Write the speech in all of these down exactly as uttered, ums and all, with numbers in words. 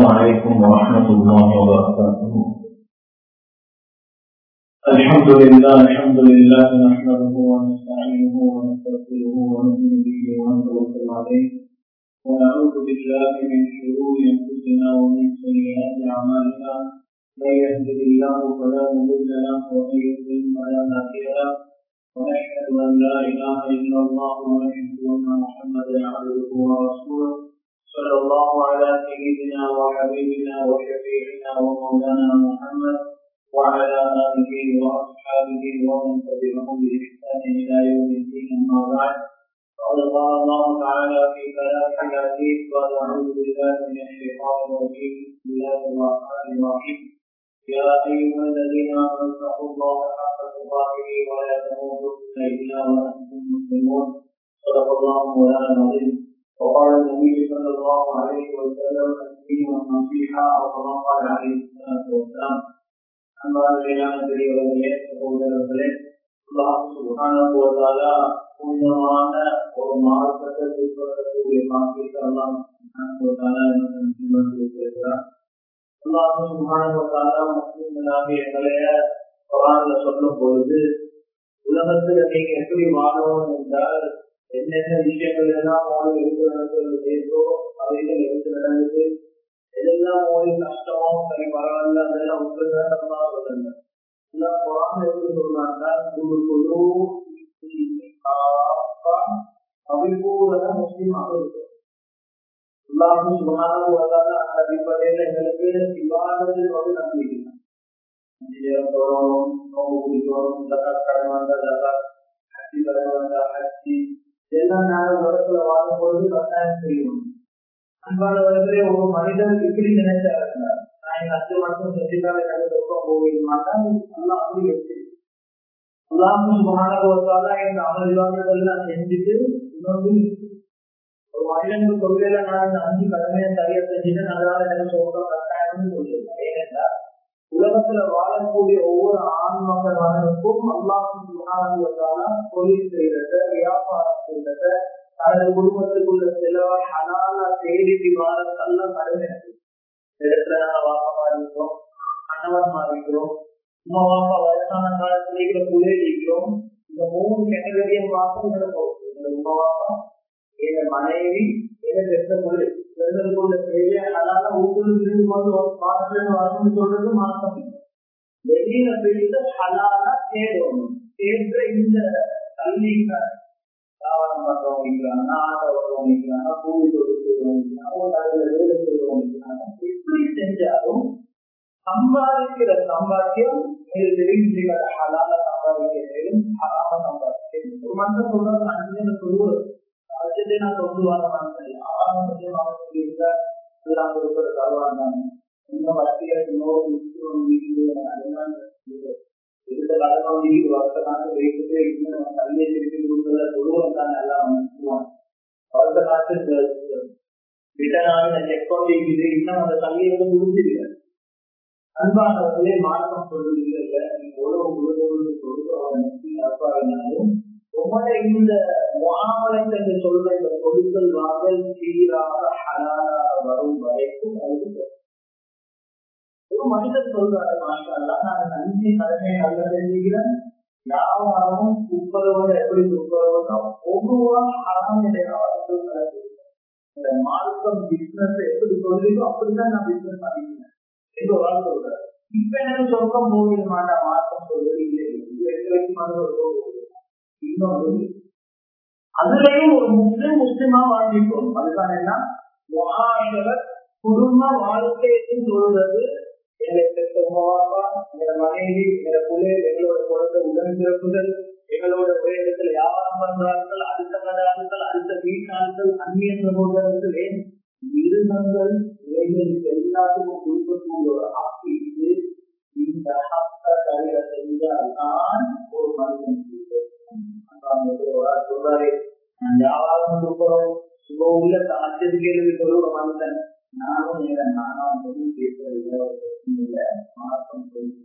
عليكم ورحمة الله وبركاته. الحمد لله الحمد لله نحمده ونستعينه ونستغفره ونؤمن به ونتوكل عليه ونعوذ بالله من شرور أنفسنا ومن سيئات أعمالنا. من يهده الله فلا مضل له ومن يضلل فلا هادي له ونشهد أن لا إله إلا الله ونشهد أن محمدا عبده ورسوله. صلى الله على سيدنا وحبيبنا وشفيعنا ومولانا محمد وعلى آله وأصحابه ومن تبعهم بإحسان إلى يوم الدين. أما بعد، قال الله تعالى في كلامه العزيز: وأعوذ بالله من الشيطان الرجيم. بسم الله الرحمن الرحيم. يا أيها الذين آمنوا اتقوا الله حق تقاته ولا تموتن إلا وأنتم مسلمون. صدق الله مولانا العظيم. وقال النبي صلى الله عليه وسلم: الدين والنصيحة، أو كما قال عليه الصلاة والسلام. அன்பான பெரியவர்களே, சகோதரர்களே, அல்லாஹ் சுப்ஹானஹு வ தஆலா புனிதமான ஒரு மார்க்கத்தை பின்பற்றக்கூடிய பாக்கியத்தை அல்லாஹ் சுப்ஹானஹு வ தஆலா நமக்கு வழங்கியிருக்கிறார். அல்லாஹ் சுப்ஹானஹு வ தஆலா முஸ்லிம்களாகிய எங்களை குர்ஆன்ல சொல்லும் பொழுது, உலகத்தில் நீங்க எப்படி வாழணும் என்றால் என்னென்ன விஷயங்கள் எல்லாம் உங்களுக்கு எடுத்து நடக்கிறது தேர்தோ அவைகள் எடுத்து நடந்தது, எதெல்லாம் உங்களுக்கு கஷ்டமோ சரி பரவாயில்ல, அதெல்லாம் உங்களுக்கு எல்லாம் குரான் எப்படி சொல்றாங்க, அபிபூரண முஸ்லீமாக இருக்கும். எல்லாருக்கும் சுகாதார அந்த அடிப்படையில் எங்களுக்கு விவாதத்தில் வந்து நம்பிக்கலாம். நோவு குடிக்கணும், ஜகாத் கடன் வந்தா ஜகாத், ஹஜ்ஜி கடன் வந்தா ஹஜ்ஜி, இதெல்லாம் நாங்கள் உலகத்துல வாழும் பொழுது கட்டாயம் செய்யணும். அன்பானவர்களே, ஒரு மனிதன் இப்படி நினைச்சா இருந்தார், நான் எங்க அஞ்சு மட்டும் செஞ்சுக்காக கண்டிப்பாக போக மாட்டான். எல்லாம் அப்படி வச்சு எல்லாருக்கும் சுகாதார எங்க அமல்வாதங்கள் நான் செஞ்சுட்டு இன்னொன்று ஒரு மனிதனுக்கு கொள்கையில நான் இந்த அஞ்சு கடமையை சரியா செஞ்சுட்டு அதனால எனக்கு சொல்ற கட்டாயம்னு சொல்லியிருக்கேன். ஏனென்றால் உலகத்துல வாழக்கூடிய ஒவ்வொரு ஆண் மக்களுக்கும் அல்லாஹ்வின் சுகாதார தொழில் செய்யறத, வியாபாரம் செய்யறத, தனது குடும்பத்துக்குள்ள செலவா ஹலாலா தேடி வாழத்தெல்லாம் கடமை. இடத்துல நாங்க வாக்கமா இருக்கிறோம், கணவன் மாறிக்கிறோம், உமா வாப்பா வயசான காலத்துல இருக்கிற புள்ளை இருக்கிறோம். இந்த மூணு கேட்டகரியும் வாக்கம் நடக்கும். இந்த உமா வாப்பா, எங்க மனைவி, எங்க பெற்ற புள்ளை, பெண்களுக்குள்ள தேவையா ஹலாலா ஊக்குள்ள இருந்து கொண்டு வாசல வரணும்னு சொல்றது மாற்றம். வெளியில போயிட்டு ஹலாலா தேடணும். தேடுற இந்த கல்விக்கான தாவரம் பண்றவங்க, ஆட்டவங்க, கூலி கொடுக்கிறவங்க, வேலை செய்யறவங்க, எப்படி செஞ்சாலும் சம்பாதிக்கிற சம்பாத்தியம் ஹலால சம்பாதிக்கிறேன், ஹலால சம்பாதிக்கிறேன். ஒரு மனிதன் சொல்றது அஞ்சு சொல்லுவது அஞ்சத்தை நான் கொண்டு வர மாட்டேன். ஆறாம் எல்லாம் கொடுக்கிற கல்வாண்டாங்க. இந்த வசதிகள் நோய் வீட்டு அதெல்லாம் இந்த கடகம் வீடு வருஷனாக வைத்துட்டு இன்னும் கல்வியை திருப்பி கொடுக்கறத சொல்லுவோம் தான் எல்லாம் வந்துடுவாங்க. வருஷ நாட்டு ரிட்டர்ன் செக்அவுண்ட் இருக்குது, இன்னும் அந்த கல்வியை வந்து முடிஞ்சிருக்க. அன்பானவர்களே, மாற்றம் சொல்றது இல்லை. நீங்க எவ்வளவு முழுவதும் சொல்லுவாலும் உங்களோட இந்த முஆமலத் என்று சொல்ற இந்த பொருட்கள் வாங்கல் சீராக ஹலாலாக வரும் வரைக்கும் அதுக்கு ஒரு மனிதன் சொல்றாரு, மாஷா அல்லாஹ், நான் நன்றி கடமை நல்ல செஞ்சுக்கிறேன், வியாபாரமும் துப்புரவோட எப்படி துப்புரவு பொதுவா ஹராம் இந்த மார்க்கம் பிசினஸ் எப்படி சொல்றீங்களோ அப்படிதான் நான் பிசினஸ் பண்ணிக்கிறேன் என்று ஒரு ஆள் சொல்றாரு. இப்ப எனக்கு சொர்க்கம் போகிற மாட்டா மார்க்கம் சொல்றது இல்லை, இன்னொரு அதுலயும் ஒரு முஸ்லிம் முஸ்லிமா வாழ்ந்துட்டோம். அதுதான் என்ன குடும்ப வாழ்க்கைன்னு சொல்றது. எங்களை பெற்ற உமாவாப்பா, எங்களோட மனைவி, எங்களோட பிள்ளைகள், எங்களோட குழந்தை உடன் பிறப்புகள், எங்களோட ஒரே இடத்துல வியாபாரம் பண்றார்கள், அடுத்த கதாக்கள், அடுத்த வீட்டாளர்கள், அந்நிய சகோதரர்கள், மிருகங்கள், இவைகளுக்கு எல்லாத்துக்கும் கொடுக்கக்கூடிய ஒரு ஆக்கி இது. இந்த ஹக்க தவிர செஞ்சால் தான் ஒரு மனிதன் சொல்றாரு, நான் வியாபாரம் கொடுக்கிறோம் சுப உள்ள ஆச்சரிக்கைகளுக்கு சொல்லுற மனிதன் நானும் நானும் சொல்லி பேசுறது மாற்றம்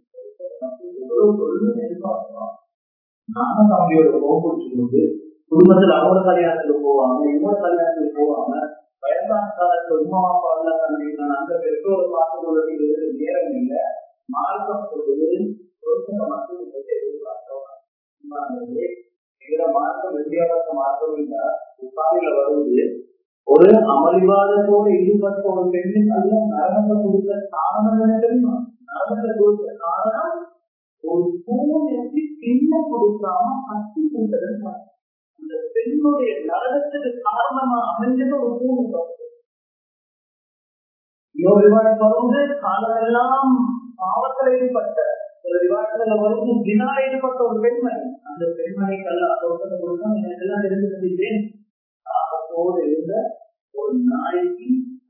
நானும் தம்பியோட போக்குவரத்து குடும்பத்தில் அவங்க கல்யாணத்துக்கு போவாங்க, இன்னொரு கல்யாணத்துக்கு போவாங்க. வயசான காலத்துல உமா அப்பா எல்லாம் அங்க பேர் பெற்றோரை பார்த்து கொள்வது நேரம் இல்லை. மார்க்கம் சொல்வது மட்டும் எதிர்பார்க்கிறோம். மார்க்கம் வித்தியாச மார்க்கம் என்றால் உபாதியில வருவது ஒரு அமளிவாதத்தோடு ஈடுபட்ட ஒரு பெண்ணின் அல்ல நரகத்தை கொடுத்த காரணம் என்ன தெரியுமா? நரகத்தை கொடுத்த காரணம் ஒரு பூனைக்கு சின்ன கொடுக்காம கட்டி கொடுத்தது. அந்த பெண்ணுடைய நரகத்துக்கு காரணமா அமைஞ்சது ஒரு பூனை. இன்னொரு விவாதம் வந்து காலமெல்லாம் பாவத்தில் ஈடுபட்ட ஒரு விவாதத்துல வந்து தினா ஈடுபட்ட ஒரு பெண்மணி. அந்த பெண்மணிக்கு அல்ல கொடுக்கத்தை கொடுக்காம எனக்கு எல்லாம் இருந்துட்டேன். ஆபத்தோடு இருந்த ஒரு நாய்க்கு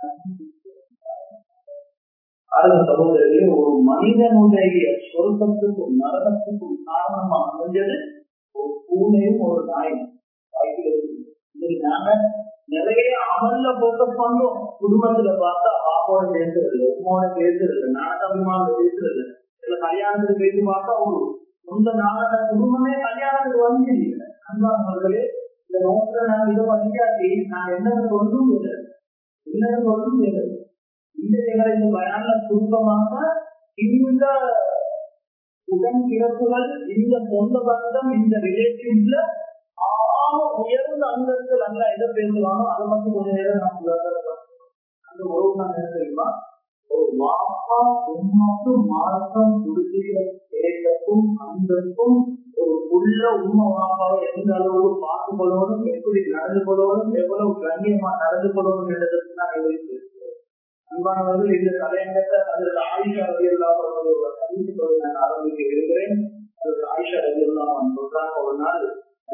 அடுத்த சகோதரர்களே, ஒரு மனிதனுடைய சொர்க்கத்துக்கும் நரகத்துக்கும் காரணமா அமைஞ்சது ஒரு பூனையும் ஒரு நாயும். நாங்க நிறைய அமல்ல போக்கஸ் பண்ணோம். குடும்பத்துல பார்த்தா பாப்போட பேசுறது, உமாவோட பேசுறது, நாட்டபிமான பேசுறது, சில கல்யாணத்துக்கு பேசி பார்த்தா ஒரு சொந்த நாட குடும்பமே கல்யாணத்துக்கு வந்து அன்பானவர்களே, இந்த நோக்கில நாங்க இதை பண்ணிக்காட்டி நான் என்ன சொல்லும் இல்லை என்ன சொல்லும் இல்லை. இந்த இந்த பயான சுருக்கமாக இந்த உடன் பிறப்புகள், இந்த சொந்த பந்தம், இந்த ரிலேட்டிவ்ல உயர்ந்த அந்தஸ்து அல்ல எதை பேசுவானோ அதை பத்தி கொஞ்ச நேரம் நான் அந்த உறவு நான் என்ன தெரியுமா? ஒரு வாப்பா உண்மைக்கு மாற்றம் குடிக்கிற கேட்கும் அந்தஸ்தும் ஒரு உள்ள உண்மை வாப்பாவை எந்த அளவுக்கு பார்த்து கொள்ளணும், எப்படி நடந்து கொள்ளணும், எவ்வளவு கண்ணியமா நடந்து கொள்ளணும் என்றதற்கு நான் எதிர்த்து அன்பானவர்கள். இந்த தலையங்கத்தை அதற்கு ஆயிஷா ரவி எல்லாம் நான் ஆரம்பிக்க இருக்கிறேன். அதற்கு ஆயிஷா ரவி எல்லாம் சொல்றாங்க, ஒரு நாள்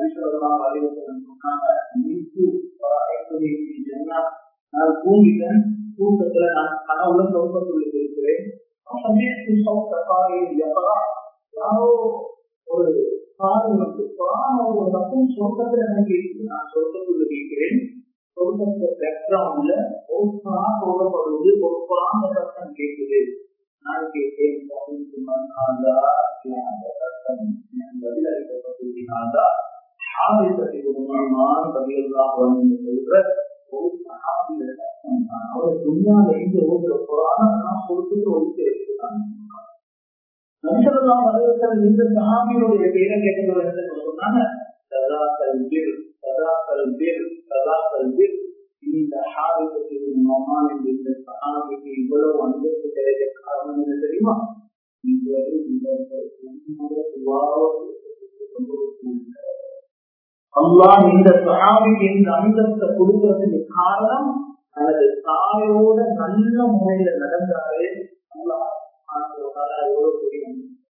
நான் தூங்கிட்டேன். தூக்கத்துல நான் கனவுல சொர்க்கத்துள்ள இருக்கிறேன். யாரோ ஒரு சத்தம் சொர்க்கத்துல எனக்கு நான் சொர்க்கத்துள்ள இருக்கிறேன். சொர்க்கத்துல பேக்ரவுண்ட்ல ஒரு குரான் சொல்லப்படுவது, ஒரு குரான் சத்தம் கேட்குது. நான் கேட்டேன் அவர் துணியால இருந்து ஒரு புராண கொடுத்துட்டு ஒழித்து இருக்கிறாங்க. நபிசல்லாஹு அலைஹி வஸல்லம் இந்த சஹாபியுடைய பேரை கேட்டவர் என்ன சொன்னாங்க? சதாக்கல் பிர், சதாக்கல் பிர், சதாக்கல் பிர். இந்த ஹாரிஸுக்கு மமான் என்ற சஹாபிக்கு இவ்வளவு அந்தஸ்து கிடைக்க காரணம் என்ன தெரியுமா? அல்லாஹ் இந்த சஹாபிக்கு இந்த அந்தஸ்தை கொடுக்கிறதுக்கு காரணம் தனது தாயோட நல்ல முறையில நடந்தாலே அல்லாஹ் எவ்வளவு தெரியும்.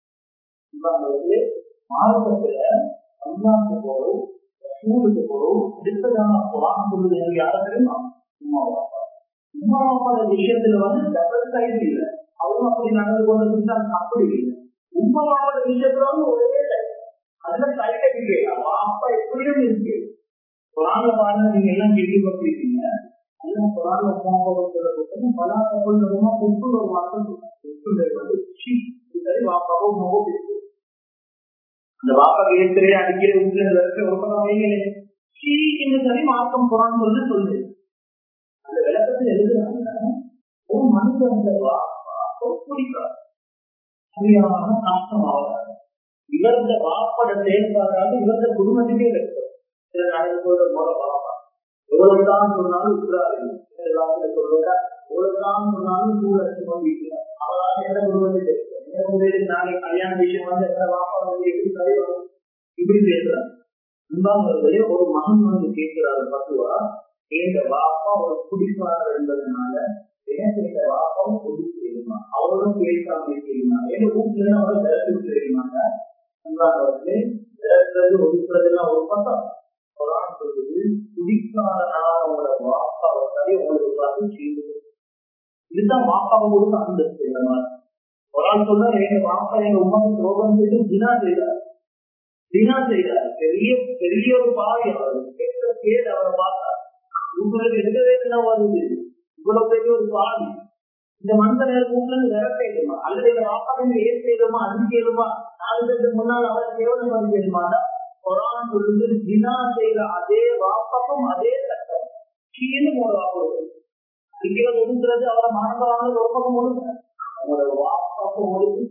மார்க்கத்துல அல்லாஹ்க்கு போறோம், ஸ்கூலுக்கு போறோம், அடுத்ததாக குர்ஆன் சொல்லுது எனக்கு யார தெரியுமா? உம்மா பாப்பா. உம்மா பாப்பாத விஷயத்துல வந்து டபுள் சைடு இல்லை. அவரும் அப்படி நடந்து கொண்டு அப்படி இல்லை. உம்மா பாப்பாத விஷயத்துல வந்து ஒரே சைடு, அதுல சைடு இல்லை. அப்பா எப்படியும் இருக்கு. குர்ஆன்ல பாருங்க, நீங்க எல்லாம் கேள்விப்பட்டிருக்கீங்க. அதெல்லாம் குர்ஆன்ல போகும்போது பல கப்பல்களுமா உப்புல ஒரு வார்த்தை வந்து சரி வாப்பாவோ மகோ பேசு. அந்த வாப்பா கேட்கிறே அடிக்கிற வீட்டுல சி என்று சொல்லி மார்க்கம் குர்ஆன் சொல்லி சொல்லு. அந்த விளக்கத்தில் எழுதுறாங்க, ஒரு மனுஷன் அந்த வாப்பா பிடிக்காது, சரியான நாசமாவார். இவரது வாப்பட செயல்பாடாக இவரது குடும்பத்துக்கே இருக்கும். சில நாடுகள் சொல்ற போல வாப்பா எவ்வளவுதான் சொன்னாலும் உத்தராது சொல்றா, எவ்வளவுதான் சொன்னாலும் கூட வீட்டுல அவரால் எந்த குடும்பத்தை நாளை கல்யாண விஷயம் வந்து எந்த வாப்பா வந்து எப்படி சரி வரும் இப்படி பேசுறாங்க. அன்பானவர்களே, ஒரு மகன் வந்து கேட்கிறாரு பத்துவா, எங்க வாப்பா ஒரு குடிப்பாளர் என்பதனால எனக்கு எங்க வாப்பாவும் பொது செய்யுமா, அவரும் பேசாம செய்யுமா, எங்க வீட்டுல அவரை விளக்கு செய்யுமாங்க. அன்பானவர்களே, விளக்குறது ஒதுக்குறதுலாம் ஒரு பக்கம். குர்ஆன் சொல்லுது, குடிக்காரனாவோட வாப்பாவை சரி உங்களுக்கு பார்த்து செய்யுது. இதுதான் வாப்பாவோட அந்தஸ்து. இந்த மாதிரி குர்ஆன் சொல்ற, எங்க வாப்பா எங்க உமாவுக்கு துரோகம் செய்து தினா செய்தார், தினா செய்தார். பெரிய பெரிய ஒரு பாவி அவர், பெற்ற பேர் அவரை பார்த்தார். உங்களுக்கு எடுக்கவே என்ன வருது, இவ்வளவு பெரிய ஒரு பாவி. இந்த மனிதனை வீட்டுல இருந்து வேற செய்யுமா, அல்லது எங்க வாப்பா ஏன் செய்யுமா, அஞ்சு செய்யுமா, நாலு பேருக்கு முன்னால் அவரை கேவலம் பண்ணி செய்யுமாட்டா. குர்ஆன் சொல்லுது, தினா செய்த அதே வாப்பாக்கும் அதே சட்டம் கீழே ஒரு வாப்பு. அடிக்கிறது ஒதுங்கிறது அவரை மாணவராக ஒரு பக்கம் ஒழுங்க அவங்களோட வாப்பாக்க ஒழுங்கு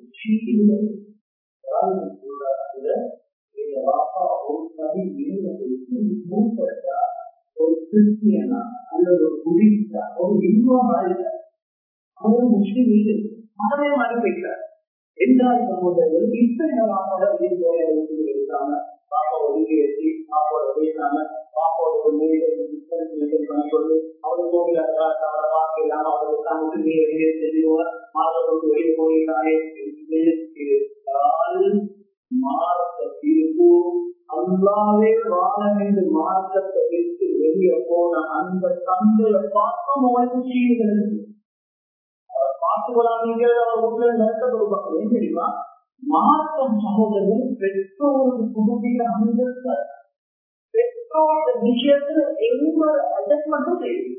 வாப்பா ஒரு கவி மூத்தா ஒரு கிறிஸ்டியனா அல்லது ஒரு புதிதா ஒரு இந்துவா மாறிட்ட அவர் முஸ்லிம் வீடு மதமே மாறி போயிட்டார் என்றால் சகோதரர்கள் இத்தனை வாப்பாட இருக்காம பாப்பா ஒதுக்கி வச்சு பாப்பாவோட பேசாம பாப்பாவோட ஒரு பண்ணி கொண்டு அவர் கோவில வாக்கு இல்லாம அவருக்கு தான் வெளியே செல்லுவார் மாதத்துக்கு வெளியே போகிறாரே மார்க்க தீர்ப்பு அல்லாவே வாழம் என்று மார்க்கத்தை வைத்து வெளியே போன அந்த தந்தைய பார்க்கும் அவருக்கு செய்யுகிறது அவர் பார்த்துக்கொள்ளாதீங்க அவர் வீட்டுல நடத்த கொடுப்பாங்க ஏன் தெரியுமா மார்க்கம் சகோதரர்கள் பெற்றோருக்கு புதுப்பிக்க அந்த பெற்றோர் விஷயத்துல எந்த அட்ஜஸ்ட்மெண்ட்டும் செய்யுது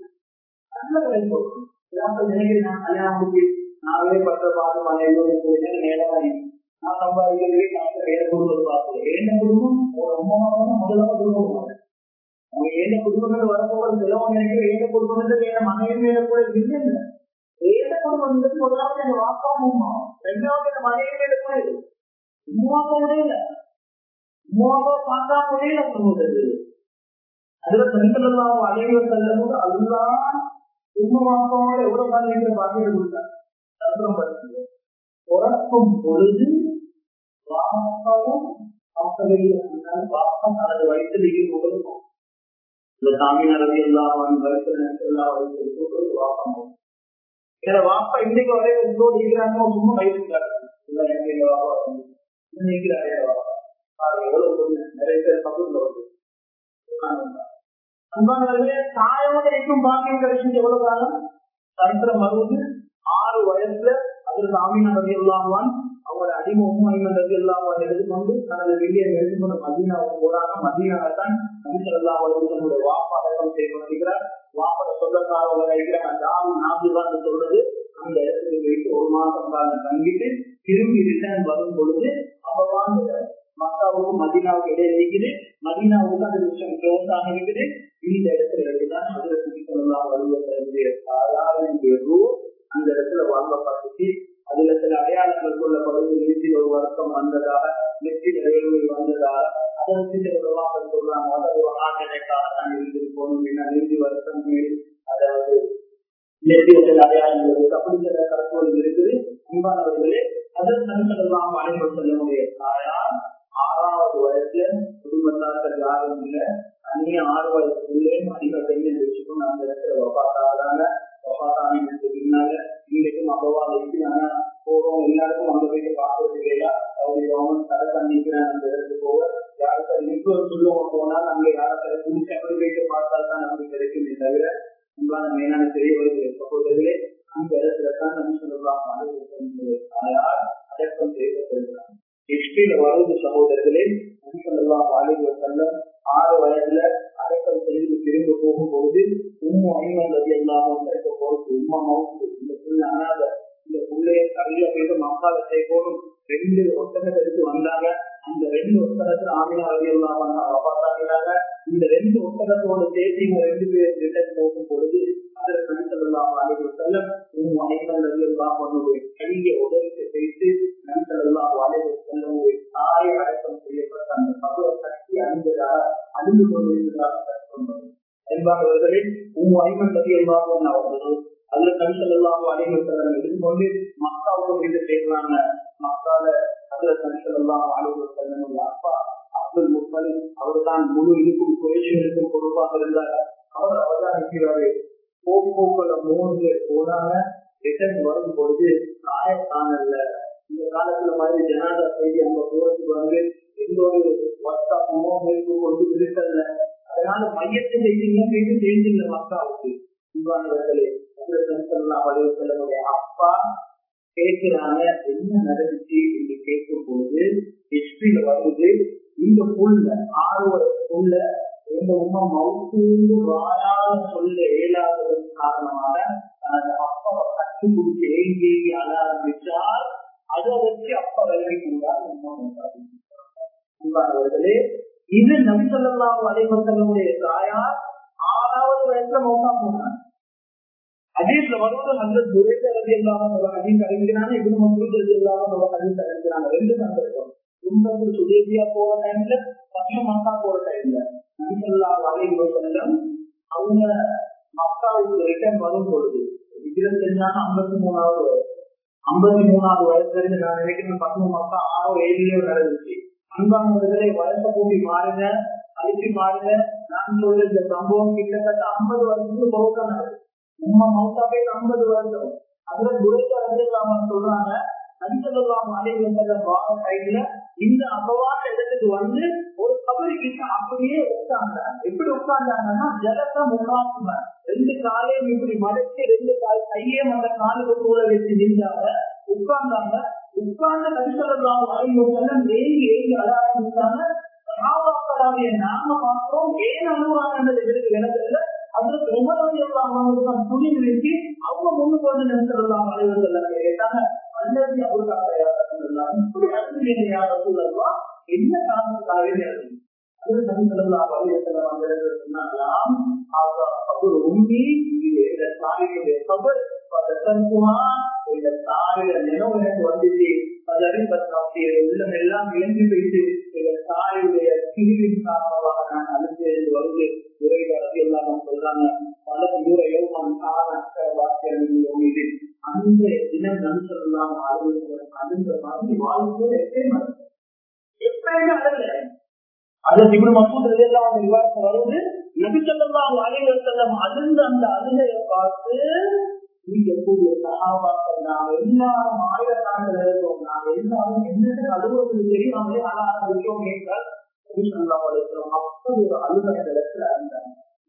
நினைக்கிறேன் கல்யாணம் நாவே பட்ட பார்த்து மனைவி நேரம் நான் சம்பாதிக்கிறதே காசு வேற குடும்பத்தை பார்ப்போம் ஏன குடும்பம் ஒரு அம்மாவான முதலாக குடும்பம் அவங்க ஏன குடும்பங்கள் வரப்போவது செலவு நினைக்கிற ஏன குடும்பத்தை வேற மனைவி மேல கூட இல்லை ஏன குடும்பம் முதலாவது எங்க வாப்பா அம்மா ரெண்டாவது எங்க மனைவி மேல கூட உமாவா முடியல உமாவா பார்த்தா முடியல சொல்லுவது அதுல பெண்களெல்லாம் அலைவர் செல்லும் போது அதுதான் உமாவாவோட எவ்வளவு காலம் பாக்கிட்டு கொடுத்தாங்க தந்திரம் படுத்து பிறக்கும் பொழுது வாப்பாவும் பாப்பம் தனது வயிற்றிலேயே கொடுக்கும் இந்த சாமியாரதி எல்லாம் வயிற்று வாப்பம் ஏன்னா வாப்பா இன்னைக்கு வரைய உங்களோடு இருக்கிறாங்க சும்மா வயிற்றுக்காரு எவ்வளவு நிறைய பேர் பக்கத்துல வருது அன்பானவர்களே தாயோட இருக்கும் பாக்கியம் கிடைச்சது எவ்வளவு காலம் சரித்திரம் வருவது ஆறு வயசுல அது சாமியார் ரவி இல்லாமல் அவங்களோட அடிமை உண்மைகள் ரவி இல்லாமல் எடுத்துக்கொண்டு தனது வெளியே எடுத்துக்கொண்டு மதீனாவுக்கு போறாங்க மதீனாவைத்தான் நபிகள் எல்லாம் தன்னுடைய வாப்பா அடக்கம் செய்யப்படுகிறார் வாப்பட சொந்தக்காரவங்க இருக்கிறாங்க அந்த ஆறு நான்கு சொல்றது அந்த இடத்துல வைத்து ஒரு மாசம் காலம் தங்கிட்டு திரும்பி ரிட்டர்ன் வரும் பொழுது அவன் மக்காவுக்கும் மதீனாவுக்கு இடையே இருக்குது மதீனாவுக்கு அந்த விஷயம் க்ளோஸ் ஆக இருக்குது இந்த இடத்துல இருக்குதான் அதுல சொல்லலாம் வருவதற்கு சாதாரண அந்த இடத்துல வாங்கப்பட்டுச்சு அதுல சில அடையாளங்கள் சொல்லப்படுவது நெற்றில் ஒரு வருத்தம் வந்ததாக நெற்றில் இடைவெளி வந்ததாக அதை வச்சு சொல்றாங்க அதாவது ஆட்டனைக்காக தான் இருந்திருக்கணும் என்ன நெற்றி வருத்தம் அதாவது நெற்றி சில அடையாளங்கள் அப்படி சில கருத்துகள் இருக்குது அன்பானவர்களே அதன் நன்செல்லாம் அனைவர் செல்லமுடைய தாயார் ஆறாவது வயசுல குடும்பத்தார்கள் யாரும் இல்லை தனியே ஆறு வயசுக்குள்ளே அதிக கையில் வச்சுக்கணும் அந்த இடத்துல வப்பாத்தாங்க வப்பாத்தாங்க பின்னால இன்றைக்கும் அவ்வளவா வைக்கிறாங்க போறோம் எல்லாருக்கும் அங்க போயிட்டு பார்க்கறது இல்லையா அவங்க கவர்மெண்ட் தடை பண்ணிக்கிறேன் அந்த இடத்துக்கு போக யாருக்கு இன்னொரு சொல்லுவோம் போனால் அங்க யாரை குடிச்சு அப்படி போயிட்டு பார்த்தால் தான் நமக்கு கிடைக்குமே தவிர உங்களான மெயினான தெரிய வருது சகோதரர்களே அந்த இடத்துல தான் நம்ம சொல்லலாம் தாயார் அடக்கம் செய்யப்பட்டிருக்கிறாங்க ஹிஸ்டரியில வருவது சகோதரர்களே நபிசல்லாஹு அலைஹி வஸல்லம் ஆறு வயதுல அடக்கம் செய்து திரும்ப போகும்போது உம்மு ஐமன் ரலியல்லாஹு அன்ஹா போறது உம்மா மவுத்து இந்த புள்ள அனாத இந்த புள்ளைய கல்ல போயிட்டு மக்கால சேர்க்கணும் ரெண்டு ஒட்டகத்தை எடுத்து வந்தாங்க அந்த ரெண்டு ஒட்டகத்துல ஆமினா ரலியல்லாஹு அன்ஹா வஃபாத்தாகிறாங்க இந்த ரெண்டு ஒட்டகத்தோட சேர்த்து இவங்க ரெண்டு பேர் ரிட்டர்ன் போகும் பொழுது அதுல நபிசல்லாஹு அலைஹி வஸல்லம் உம்மு ஐமன் ரலியல்லாஹு அன்ஹா கையை உதவிட்டு வைத்து நபிசல்லாஹு அலைஹி வஸல்லம் தாயை அடக்கம் செய்யப்பட்ட அந்த பகவ சக்தி அணிந்ததாக அணிந்து கொண்டிருக்கிறார்கள் என்பார்களே உம்மு ஐமன் ரலியல்லாஹு அன்ஹா அவர்கள் அதுல நபிசல்லாஹு அலைஹி வஸல்லம் எடுத்துக்கொண்டு மக்காவுக்கு போயிட்டு சேர்க்கிறாங்க மக்கால அதுல நபிசல்லாஹு அலைஹி வஸல்லம் அப்பா அப்துல் முத்தலிப் அவர் தான் முழு இருக்கும் குறைஷிகளுக்கும் பொறுப்பாக இருந்தார் அவர் அவர்தான் இருக்கிறாரு போக்குல மூணு பேர் போனாங்க ரிட்டர்ன் வரும் பொழுது காயத்தானல்ல இந்த காலத்துல மாதிரி ஜனாதா செய்தி அங்க போறதுக்கு வந்து எந்த ஒரு வாட்ஸ்அப்போ பேஸ்புக் கொண்டு இருக்கல அதனால மையத்தை செய்திங்க போயிட்டு சேர்ந்துள்ள மக்காவுக்கு இவ்வாறுகளே செல்லக்கூடிய அப்பா கேட்கிறாங்க என்ன நடந்துச்சு என்று கேட்கும் பொழுது ஹிஸ்டரியில வருது இந்த புள்ள ஆறு புள்ள எங்க உமா மவுத்து வாயால சொல்ல இயலாததன் காரணமாக அந்த அப்பாவை கட்டி குடிச்சு ஏங்கி அழ ஆரம்பிச்சால் அதை வச்சு அப்பா விலகி கொண்டார்களே. இது நபி ஸல்லல்லாஹு அலைஹி வஸல்லம் தாயார் ஆறாவது வயசுல மௌத்தா போனாங்க. ஹதீஸ்ல வருவது அந்த துரைக்க ரதி இல்லாம ஒரு ஹதீஸ் அறிவிக்கிறாங்க, இவரு மசூத் ரதி இல்லாம ஒரு ஹதீஸ் அறிவிக்கிறாங்க. ரெண்டு சந்தர்ப்பம். உண்மைக்கு சுதேசியா போற டைம்ல, பக்கம் மக்கா போற டைம்ல நபி ஸல்லல்லாஹு அலைஹி வஸல்லம் அவங்க மக்காவுக்கு ரிட்டர்ன் வரும் பொழுது ஹிஜ்ரத் செஞ்சாங்க ஐம்பத்தி மூணாவது வயசு. ஐம்பத்தி மூணாவது வயசுல இருந்து நான் நினைக்கிறேன் பக்கம் மக்கா ஆறோ ஏழிலேயோ நடந்துச்சு. அன்பானவர்களை வயசை கூட்டி மாறுங்க, அழிச்சு மாறுங்க. நான் சொல்ற இந்த சம்பவம் கிட்டத்தட்ட ஐம்பது வருஷத்துக்கு பொறுக்க நடக்குது. உண்மை மௌத்தாவே ஐம்பது வருஷம். அதுல துரைக்க ரலியல்லாஹு அன்ஹு சொல்றாங்க, நபி ஸல்லல்லாஹு அலைஹி வஸல்லம் வார டைம்ல இந்த அபவான இடத்துக்கு வந்து ஒரு கபரி கிட்ட அப்படியே உட்கார்ந்தாங்க. எப்படி உட்கார்ந்தாங்கன்னா ஜலத்தை முன்னாங்க, ரெண்டு காலையும் இப்படி மறைச்சு ரெண்டு கால் கையே அந்த காலுக்கு தூர வச்சு நின்றாங்க, உட்கார்ந்தாங்க. உட்கார்ந்து நபி ஸல்லல்லாஹு அலைஹி வஸல்லம் ஏங்கி ஏங்கி அழ ஆரம்பிச்சாங்க. சஹாபாக்களாகிய நாம பார்க்கிறோம், ஏன் அழுவாங்க எதிர்க்கு விளக்கல. அதற்கு உமர் ரலியல்லாஹு அன்ஹு துணி நிறுத்தி அவங்க முன்னுக்கு வந்து நபி ஸல்லல்லாஹு அலைஹி வஸல்லம் கேட்டாங்க, அல்லது அவருக்காக இப்படி அழுகிறீங்க யார் ரசூலல்லாஹ், என்ன காரணத்துக்காக அது நபி ஸல்லல்லாஹு அலைஹி வஸல்லம் அவர்கள் சொன்னாங்களாம், அவர் உண்மை இந்த தாயுடைய கபர் இந்த தாயுடைய நினைவு எனக்கு வந்துச்சு. அதற்கு உள்ளம் எல்லாம் இழந்து போயிட்டு இந்த தாயுடைய பிரிவின் காரணமாக நான் அழுந்து வந்து உரையாடல் எல்லாம் சொல்றாங்க. பல தூர யோகம் வாக்கியம் மீது அந்த தினம் நன்சொல்லாம் அழுந்த மாதிரி வாழ்க்கை எப்பயுமே எப்பயுமே அழல. அதற்கு இப்படி மசூத் எல்லாம் விவாதம் வருவது நபி ஸல்லல்லாஹு அலைஹி வஸல்லம் அழுந்த அந்த அழுகையை பார்த்து நீங்க கூடிய சஹாபாக்கள் நாம் எல்லாரும் ஆயிரக்கணக்கில் இருக்கோம், நாம் எல்லாரும் என்னென்ன அலுவலகம் தெரியாமலே அழ ஆரம்பிக்கிறோம் என்றால் நபி ஸல்லல்லாஹு அலைஹி வஸல்லம் அப்படி ஒரு அழுகை இடத்துல இருந்தாங்க.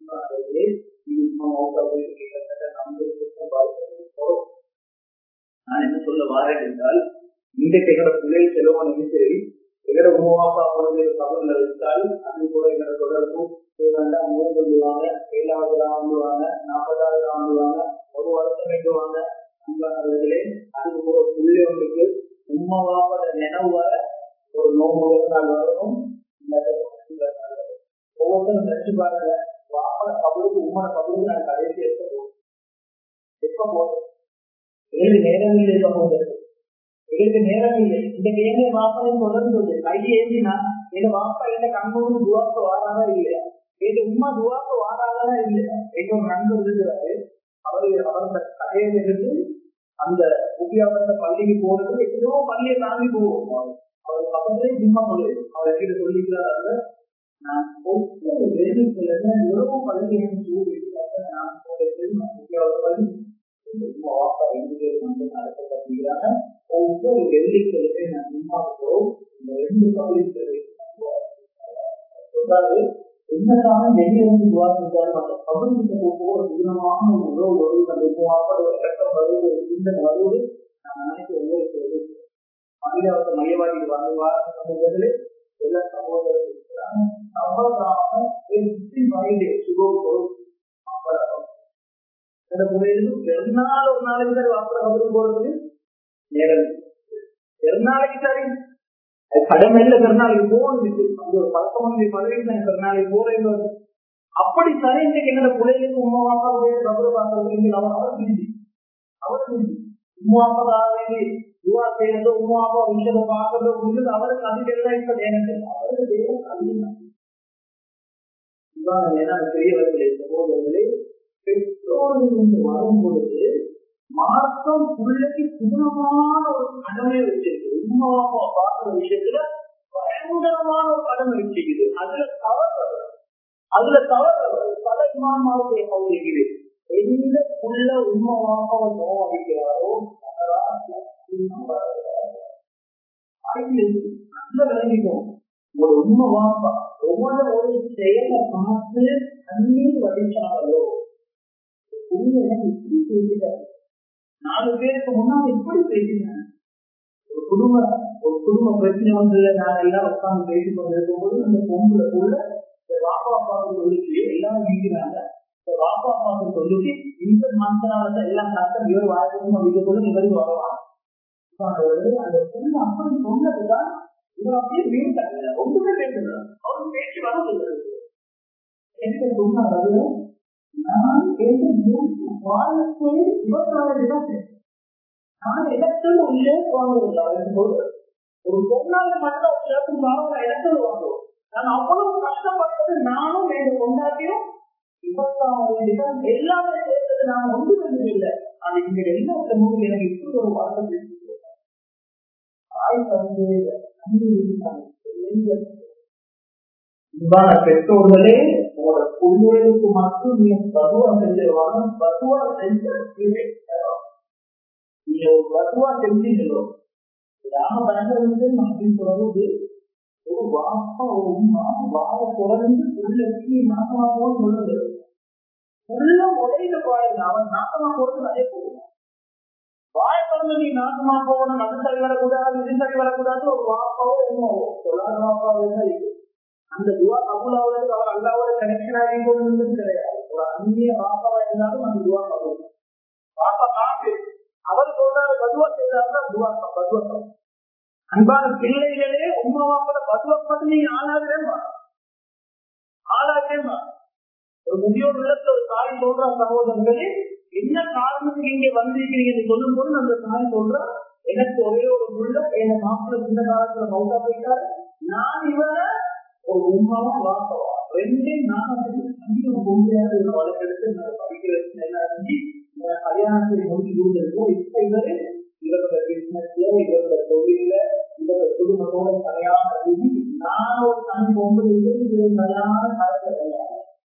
நான் என்ன சொல்ல வாரேன் என்றால், இன்றைக்கு எங்களோட பிள்ளை செலவு நினைச்சு எங்களோட உமாப்பா குழந்தை கவர்ல வச்சால் அது கூட எங்களோட தொடர்பும் ரெண்டாம் மூணு சொல்லுவாங்க, ஏழாவது ஆண்டுவாங்க, நாற்பதாவது ஆண்டுவாங்க, ஒரு வருஷம் வேண்டுவாங்க. அன்பானவர்களே, அதுக்கு கூட புள்ளி ஒன்றுக்கு உண்மைவாப்பத நினைவு வர ஒரு நோம்பு நாள் வரணும். ஒவ்வொருத்தரும் நினைச்சு பாருங்க, வாப்பட கபலுக்கு உம்மோட கபலுக்கு நான் கடைசி எடுக்க போகும் எப்ப போதும் ஏழு நேரம் இல்லை சமூகத்தில் எங்களுக்கு நேரம் இல்லை. இந்த கேள்வி வாப்பையும் தொடர்ந்து கையை ஏந்தினா எங்க வாப்பா எங்க கண்மூணு துவாக்கு வாராதா இல்லையா, எங்க உமா துவாக்கு வாராதா இல்லையா. எங்க ஒரு நண்பர் இருக்கிறாரு, அவரு அவரோட கடையில இருந்து அந்த உபயோக பள்ளிக்கு போறது எத்தனையோ பள்ளியை தாண்டி போவோம். அவர் பக்கத்திலே சும்மா சொல்லு அவர் கிட்ட சொல்லிக்கிறாரு, நான் ஒவ்வொரு வேலைக்குள்ள எவ்வளவு பள்ளி நான் பள்ளி ஒவ்வொரு வெள்ளிக்கிழமை நான் சும்மாக்கிறோம். இந்த ரெண்டு பகுதிகளை சொல்றாரு, என்னதான் வெளியிருந்து துவாசித்தாலும் அந்த பகுதிக்கு போகிற தூரமான ஒரு உறவு வருவது, அந்த உருவாக்க ஒரு கட்டம் வருவது, ஒரு சிந்தனை வருவது நான் நினைக்க ஒவ்வொரு மனிதாவத்தை மையவாடி வாழ்வார் சமூகத்திலே எல்லா சமூகங்களும் இருக்கிறாங்க. அவ்வளவு வயது சுகோம் பெருநாள் ஒரு நாளைக்கு சார் வாப்பட போறது நேரம் பெருநாளைக்கு சாரி கடமையில பெருநாளைக்கு போகணும். அந்த ஒரு பழக்கமான பதவிக்கு நான் பெருநாளைக்கு போறேன். அப்படி சரி இன்னைக்கு என்னோட பிள்ளைகளுக்கு உமா வாப்பாவுடைய கபரு பார்க்கறது அவர் அவர் மிஞ்சி அவர் மிஞ்சி உமா வாப்பாவே யுவா செய்யறதோ உமா வாப்பா விஷயத்தை பார்க்கறதோ புரிஞ்சது அவருக்கு அதிகம் இப்ப நேரத்தில் அவருக்கு தேவம் அதிகம். ஏன்னா பெரியவர்களே சகோதரர்களே, பெற்றோர்கள் வரும் பொழுது மார்க்கம் பிள்ளைக்கு பூர்ணமான ஒரு கடமை வச்சிருக்கு. உண்மாவா பார்க்கிற விஷயத்துல பயங்கரமான ஒரு கடமை வச்சிருக்குது. அதுல தவறு அதுல தவறு பல இமாமாவுடைய பகுதிக்குது. எந்த புள்ள உண்மாவாக நோவடிக்கிறாரோ நல்ல விளங்கிக்கும். ஒரு உண்மை வாப்பா ஒவ்வொரு ஒரு செயலை பார்த்து தண்ணீர் வடிச்சாங்களோ நாலு பேருக்கு முன்னாடி எப்படி பேசினேன். ஒரு குடும்ப ஒரு குடும்ப பிரச்சனை வந்து நான் எல்லாம் உட்கார்ந்து பேசிக் கொண்டிருக்கும் போது அந்த பொம்புல கூட வாப்பா அப்பாவுக்கு சொல்லிச்சு எல்லாம் வீங்கிறாங்க. வாப்பா அப்பாவுக்கு சொல்லிச்சு இந்த மனசனால எல்லாம் கஷ்டம் இவர் வாழ்க்கை வைக்க போது இவருக்கு வரலாம். அந்த பொண்ணு அப்படி சொன்னதுதான் இவர் அப்படியே வீட்டாங்க. ஒன்றுமே பேசுறாரு, அவருக்கு பேச்சு வர சொல்றது என்ன சொன்னார். நான் எந்த மூன்று வாழ்க்கையில் இருபத்தாறு தினம் நான் இடத்தில் ஒரு ஷேப் வாங்குவோம். ஒரு பொருளாதார மட்டும் ஒரு ஷேப்பு வாங்க இடத்துல வாங்குவோம். நான் அவ்வளவு கஷ்டப்பட்டது நானும் எங்க கொண்டாட்டியும் இருபத்தாறு தினம் எல்லாமே சேர்த்தது நான் ஒன்று வந்து இல்லை. அது இங்க எல்லாத்த மூலம் எனக்கு இப்படி ஒரு வார்த்தை பேசிட்டு தாய் தந்தை பெற்றோர்களே உங்களோட பிள்ளைகளுக்கு மட்டும் நீங்க பதுவா செஞ்சிருவாங்க. பதுவா செஞ்ச நீங்க ஒரு பதுவா செஞ்சீங்களோ ராம பயங்கரது அப்படின்னு சொல்றது ஒரு வாப்பா ஒரு உமா வாழ தொடர்ந்து பிள்ளைக்கு நாசமா போன்னு சொல்றது உள்ள உடையில பாருங்க. அவன் நாசமா போறது நிறைய போடுவான். வாய தொடர்ந்து நீ நாசமா போகணும், அது சரி வரக்கூடாது, இது சரி வரக்கூடாது. ஒரு வாப்பாவோ உமாவோ சொல்லாத வாப்பாவோ தான் இருக்கு. அந்த துவா கபூலாவது அவர் அல்லாவோட கனெக்ஷன் ஆகிட்டு கிடையாது. ஒரு அந்நிய வாப்பாவா இருந்தாலும் அந்த துவா கபூல். வாப்பா காட்டு அவர் சொல்றாரு பதுவா செய்தாருன்னா துவா பதுவம். அன்பான பிள்ளைகளே உமா வாப்போட பதுவம் மட்டும் நீங்க ஆளாகிறேன்பா ஆளாகிறேன்பா. ஒரு முதியோர் உள்ளத்துல ஒரு தாய் சொல்ற சகோதரர்களே என்ன காரணத்துக்கு இங்க வந்திருக்கிறீங்கன்னு சொல்லும் போது அந்த தாய் சொல்ற எனக்கு ஒரே ஒரு முள்ள என் மாப்பிள்ள சின்ன காலத்துல மௌத்தா போயிட்டாரு. நான் இவரை ஒரு உமாவும் வாப்பவா ரெண்டையும் நான் ஒரு பொம்மையாக ஒரு வழக்கெடுத்து படிக்கிறது என்ன செஞ்சு கல்யாணத்தை முடிச்சு கொடுத்துருக்கோம். இப்ப இவரு இவரோட பிசினஸ்ல இவரோட தொழில இவரோட குடும்பத்தோட கல்யாணம் பண்ணி நான் ஒரு தனி பொம்பு சரியான காலத்துல கிடையாது.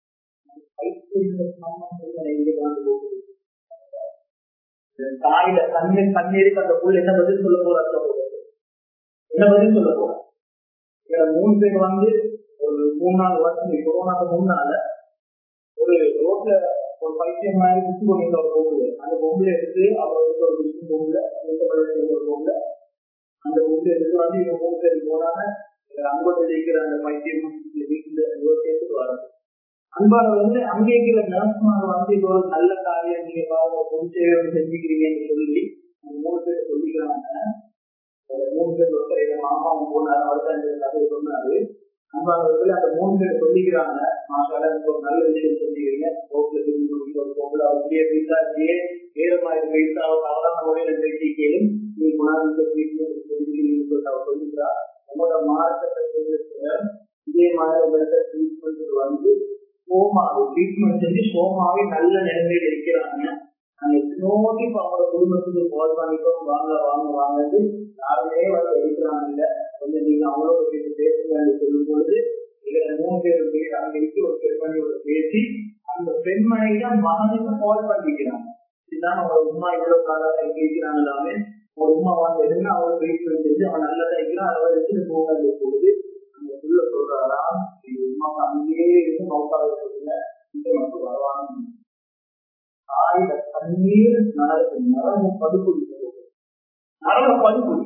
தாயில கண்ணீர் கண்ணீருக்கு அந்த புள்ள என்ன பதில் சொல்ல போற என்ன பதில் சொல்ல போற. மூணு பேர் வந்து ஒரு மூணு நாலு வருஷம் கொரோனாக்கு முன்னால ஒரு ரோட்ல ஒரு பைத்தியம் மாதிரி குத்து கொண்டிருந்த ஒரு பொம்புல அந்த பொம்புல எடுத்து அவர் எடுத்து ஒரு முஸ்லிம் பொம்புல ஒரு பொம்புல அந்த பொம்புல எடுத்து வந்து இவங்க மூணு பேர் போனாங்க. அங்கோட்டை ஜெயிக்கிற அந்த பைத்தியம் வீட்டுல சேர்த்துட்டு வராங்க. அன்பான வந்து அங்கே இருக்கிற நர்ஸ்மார் வந்து இது ஒரு நல்ல காரியம் நீங்க பாருங்க பொது சேவை செஞ்சுக்கிறீங்கன்னு சொல்லி மூணு பேர் சொல்லிக்கிறாங்க. மூணு பேர் ஒருத்தர் மாமா போனாரு அவர்தான் கதை சொன்னாரு. அன்பானவர்கள் அந்த மூணு பேர் சொல்லிக்கிறாங்க மாசால ஒரு நல்ல விஷயம் செஞ்சுக்கிறீங்க. ரோட்ல பொங்கல் அவருடைய பைசாச்சியே வேறமாதிரி பைசா அவரான முறையில பேசி கேளும் நீ குணாதிக்க ட்ரீட்மெண்ட் செஞ்சுக்கிறீங்கன்னு சொல்லிட்டு அவர் சொல்லிக்கிறார். உங்களோட மார்க்கத்தை இதே மாதிரி உங்களுக்கு ட்ரீட்மெண்ட் வந்து சோமாவை ட்ரீட்மெண்ட் செஞ்சு சோமாவே நல்ல நிலைமையில இருக்கிறாங்க. நாங்க எத்தனோட்டி இப்ப அவங்களோட குடும்பத்துக்கு கால் பண்ணிட்டோம் வாங்க வாங்க வாங்கன்னு யாருமே வந்து இருக்கிறாங்க. இல்ல கொஞ்சம் நீங்க அவங்களோட பேசி பேசுங்க சொல்லும் பொழுது இதுல மூணு பேர் பேர் அங்க இருக்கு ஒரு பெண்மணியோட பேசி அந்த பெண்மணிதான் மகனுக்கு கால் பண்ணிக்கிறாங்க. இதுதான் அவங்களோட உமா இவ்வளவு காலாக கேட்கிறாங்க எல்லாமே ஒரு உமா வந்து எதுன்னு அவங்க ட்ரீட்மெண்ட் செஞ்சு அவன் நல்லதா இருக்கிறான் அதை எடுத்துட்டு போகாது போகுது. அந்த புள்ள சொல்றாரா உமாக்கு அங்கேயே இருந்து மௌத்தாக சொல்லுங்க இங்க மட்டும் வருவாங்க. ஆயுத தண்ணீர் நரக நரக படுகொலி நரக படுகொலி.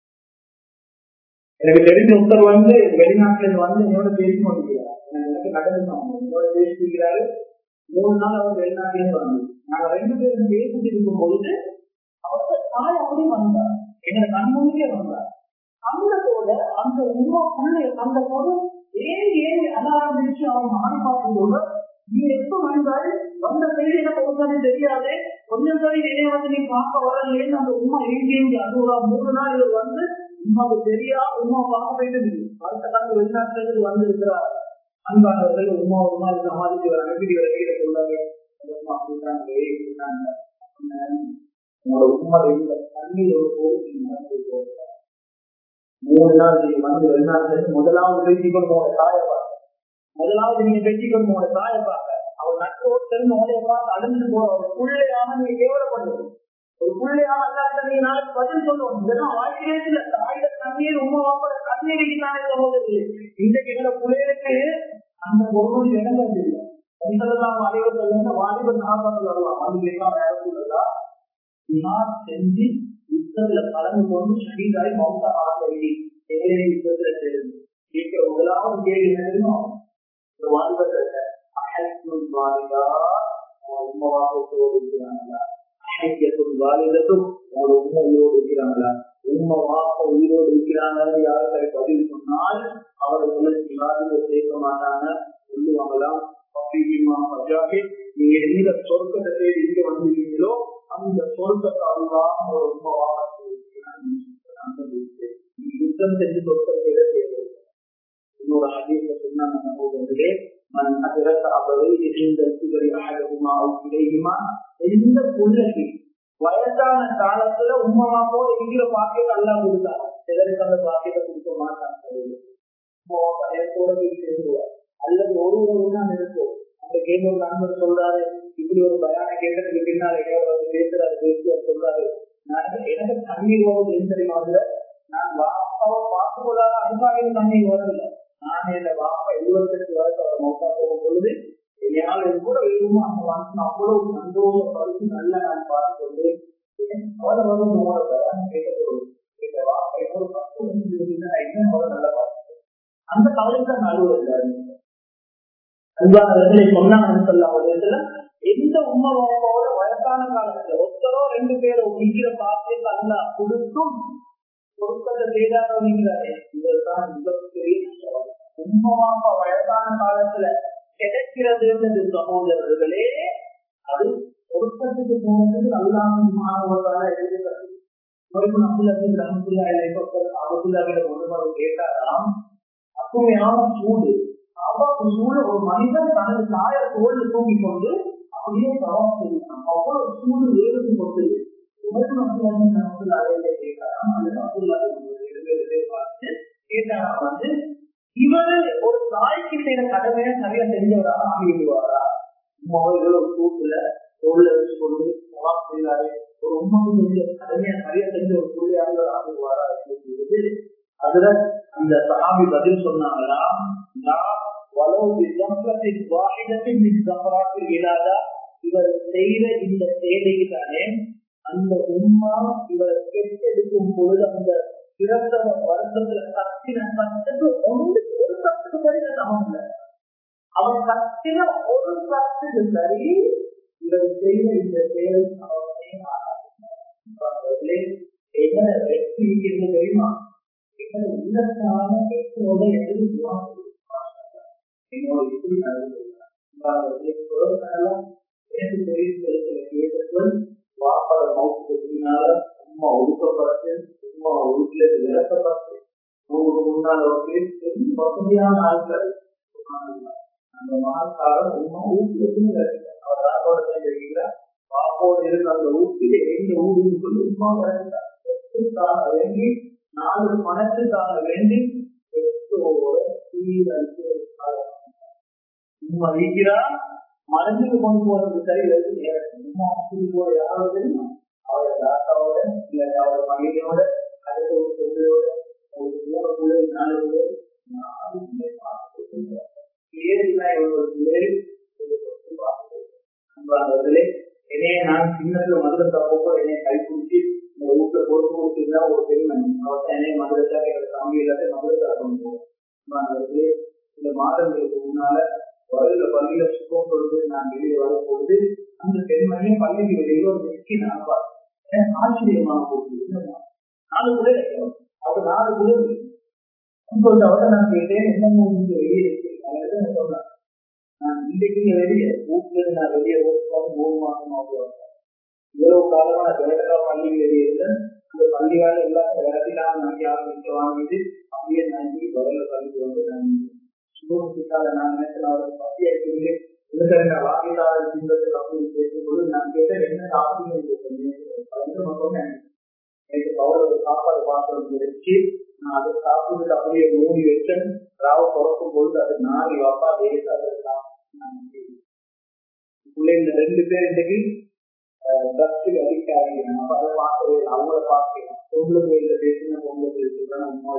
எனக்கு தெரிஞ்ச ஒருத்தர் வந்து வெளிநாட்டுல வந்து என்னோட பேசி கொண்டிருக்கிறார். எனக்கு நடந்தாங்க என்னோட பேசிக்கிறாரு. மூணு நாள் அவர் வெளிநாட்டிலேருந்து வந்து நாங்க ரெண்டு பேரும் பேசிட்டு இருக்கும் பொழுது அவரோட தாய் அப்படியே வந்தார். எங்களை கண்முன்னே வந்தார். அங்கத்தோட அந்த உமா புள்ளை அந்த போது ஏன் ஏன் அலாரம்பிச்சு அவன் மாறி பார்க்கும்போது நீ எப்ப வந்தாரு வந்த செய்தி எனக்கு ஒன்றாலே தெரியாது கொஞ்சம் சரி என்னைய வந்து நீ பார்க்க வரலேன்னு அந்த உமா எங்கேயும் அது ஒரு மூணு நாள் இவர் வந்து உமாவுக்கு தெரியா உமா பார்க்க வேண்டும் அடுத்த காலத்து வெளிநாட்டுல இருந்து வந்து இருக்கிறார். அன்பானவர்கள் உமா உமா சமாளிச்சு வர அனுப்பி வர கீழே சொல்லாங்க உங்களோட உமா இல்லை தண்ணீர் ஒரு போது மூணு நாள் நீங்க வந்து வெளிநாட்டுல இருந்து முதலாவது பேசிக்கொண்டு உங்களோட தாயை பார்க்க முதலாவது நீங்க பேசிக்கொண்டு உங்களோட தாயை பார்க்க அவர் நட்டோடு உங்களைய பார்த்து அழிஞ்சு போற ஒரு பிள்ளையான நீங்க கேவலப்படுவது ஒரு பிள்ளையான அல்லாத நீங்க நாளைக்கு பதில் சொல்லணும். இதெல்லாம் வாழ்க்கையே இல்ல. தாயில தண்ணீர் உமா வாப்பட தண்ணீருக்கு தானே சகோதரி இன்றைக்கு எங்களோட பிள்ளைகளுக்கு அந்த ஒரு இடங்கள் இல்லை. எங்களெல்லாம் வாலிபர்கள் வாலிபர் நாற்பது வரலாம் அதுக்கெல்லாம் வேற சொல்றதா திமார் செஞ்சு யுத்தத்துல கலந்து கொண்டு ஷஹீதாய் மௌத்தா ஆகி எதிரே யுத்தத்துல சேர்ந்து கேட்க முதலாவது கேள்வி என்னதும் வாலிபர்கள் வாலிதா உண்மவாக்கத்தோடு இருக்கிறாங்களா ஐக்கியத்தும் வாலிதத்தும் உங்களோட உண்மை உயிரோடு இருக்கிறாங்களா உண்மை வாக்க உயிரோடு இருக்கிறாங்கன்னு யாருக்காய் பதிவு சொன்னால் அவர்களை விவாதிக்க சேர்க்க மாட்டாங்க சொல்லுவாங்களாம் நீ யுத்தம் செஞ்சு சொத்தம் செய்ய தேவை. இன்னொரு ஹதீஸ்ல சொன்னாங்க சகோதரர்களே, மன் அத்ரக அபவைஹி இன்த கிபரி அஹதுஹுமா அவ் கிலைஹிமா, எந்த புள்ளைக்கு வயதான காலத்துல உம்மாவா போல இருக்கிற பாக்கியத்தை அல்லாஹ் கொடுத்தாங்க, சிலருக்கு அந்த பாக்கியத்தை கொடுக்க மாட்டாங்க. உம்மாவா நேரத்தோட போய் சேர்ந்துருவார். அல்லது ஒரு ஒரு நான் இருக்கும். அந்த கேம் ஒரு நண்பர் சொல்றாரு, இப்படி ஒரு பயான கேட்டதுக்கு பின்னால் எவ்வளவு பேசுறாரு பேசி சொல்றாரு, நான் எனக்கு தண்ணீர் வரும் எந்த தெரியுமா, நான் வாப்பாவை பார்த்து கொள்ளாத அதுக்காக தண்ணீர் வரல. நான் என் வாப்பா எழுபத்தெட்டு வயசு அவர் மௌத்தா போகும் பொழுது என்னால் இது கூட வேணுமோ அந்த வாசனை அவ்வளவு சந்தோஷப்படுத்தி நல்ல நான் பார்த்து கொண்டு அவரை வரும் கேட்கப்படும். இந்த வாப்பா ஒரு பத்து என்ன நல்ல பார்த்து அந்த கவலைக்கு தான் நடுவர் அன்பானவர்களை சொன்னாங்க சொல்லலாம். ஒரு இடத்துல எந்த உண்மை வாப்பாவோட வயசான காலத்துல ஒருத்தரோ ரெண்டு பேரும் நிக்கிற பாத்தியத்தை அல்ல கொடுத்தும் பொருட்களை செய்தாரே, இதுதான் மிகப்பெரிய உண்மை வாப்பா வயசான காலத்துல கிடைக்கிறது சகோதரர்களே. அது பொருத்தத்துக்கு போனதுக்கு நல்லாம மாணவர்களாக எழுதுகிறது. கேட்டாராம் அப்புமையான சூடு சூடு ஒரு மனிதன் தனது தாய தோல்ல தூங்கி கொண்டு அப்படியே சவால் செய்யலாம். அவ்வளவு சூடு வேறு கொண்டு வந்து இவரு ஒரு தாய்க்கு செய்த கடமையை நிறைய தெரிஞ்சவராக ஆகிவிடுவாரா? உமாவில் ஒரு சூட்டுல தோல்ல வச்சு கொண்டு சவால் செய்தாரு, ஒரு உண்மைக்கு செஞ்ச கடமையை நிறைய தெரிஞ்ச ஒரு புள்ளியாக ஆகிடுவாரா சொல்லுவது. அதுல அந்த சஹாபி பதில் சொன்னாங்களா, இவர் செய்த இந்த சேவைதானே அந்த உம்மா இவரை பெற்றெடுக்கும் பொழுது அந்த பிறந்த வருஷத்துல கத்தின சத்துக்கு ஒன்று ஒரு சத்துக்கு சரி சமம் இல்லை. அவன் கத்தின ஒரு சத்துக்கு சரி இவர் செய்த இந்த சேவை அவர்களே என்ன வெற்றி என்று தெரியுமா? உள்ளத்தான பெற்றோட எதிர்ப்பு இப்படி வாப்பாட மௌத்துக்கு பின்னால உமா ஒடுக்கப்பட்டு உமா வீட்டுல விளக்கப்பட்டு உங்களுக்கு முன்னால வசதியான ஆட்கள் அந்த மகாக்காலம் உமா ஊட்டுக்குன்னு கிடைக்கிறார். அவர் ராகோட தெரிவிக்கிறார், வாப்போட இருக்க அந்த ஊட்டில எங்க ஊடுன்னு சொல்லி உமா கிடைக்கிறார் வேண்டி நாலு பணத்துக்காக வேண்டி உமா இருக்கிறா மனசுக்கு கொண்டு போறது சரி போற யாராவது தெரியுமா? அவரோட தாத்தாவோட இல்ல அவரோட மனைவியோட அடுத்த ஒரு பொருளோட ஒரு மூணு பிள்ளை நாலு பிள்ளை அன்பானவர்களே, என்னைய நான் சின்னத்துல மதுரத்தை போக என்னைய கைப்பிடிச்சு இந்த வீட்டுல பொறுப்பு கொடுத்தீங்கன்னா ஒரு பெருமை அவர்கிட்ட என்னைய மதுரத்தா எங்களோட தம்பி எல்லாத்தையும் மதுரத்தா கொண்டு போவோம். அன்பானவர்களே, இந்த மாதங்களுக்கு முன்னால வயதுல பள்ளியில சுத்தம் கொடுத்து நான் வெளியே வரும்பொழுது அந்த பெண்மணியை பள்ளிக்கு வெளியில ஒரு வெற்றி நான் பார்த்தேன். ஆச்சரியமாக போகுது. நாலு கூட அவர் நாலு கூட சொல்லிட்டு அவர்கிட்ட நான் கேட்டேன், என்ன வெளியே இருக்கு சொன்னேன். நான் இன்றைக்கு வெளியே வீட்டுல நான் வெளியே ஓட்டு மூணு மாசம் ஆகுவாங்க. இவ்வளவு காலமா வேலைக்கா பள்ளி வெளியே இருந்தேன். அந்த பள்ளியால எல்லாம் விளக்கிலாம் நம்பி ஆரம்பிச்சு வாங்கிட்டு அப்படியே நம்பி வயல பள்ளிக்கு வந்து நான் நான் வாங்கிட்டாளர் சிந்தத்தில் அப்படின்னு பேசும்போது நான் கேட்டேன், என்ன சாப்பிடுங்க எனக்கு பவுல ஒரு சாப்பாடு பாத்திரம் வச்சு நான் அதை சாப்பிட்டு அப்படியே மூடி வச்சேன். ராவ பிறக்கும் பொழுது அது நாலு வாப்பா பிள்ளைங்க ரெண்டு பேர் இன்னைக்கு ட்ரக்ஸுக்கு அடிக்ட் ஆகிக்கிறேன். அப்ப அதை பார்க்கவே அவங்கள பார்க்கிறேன். பொங்கல் கோயில பேசின பொங்கல் பேசுறேன் உமா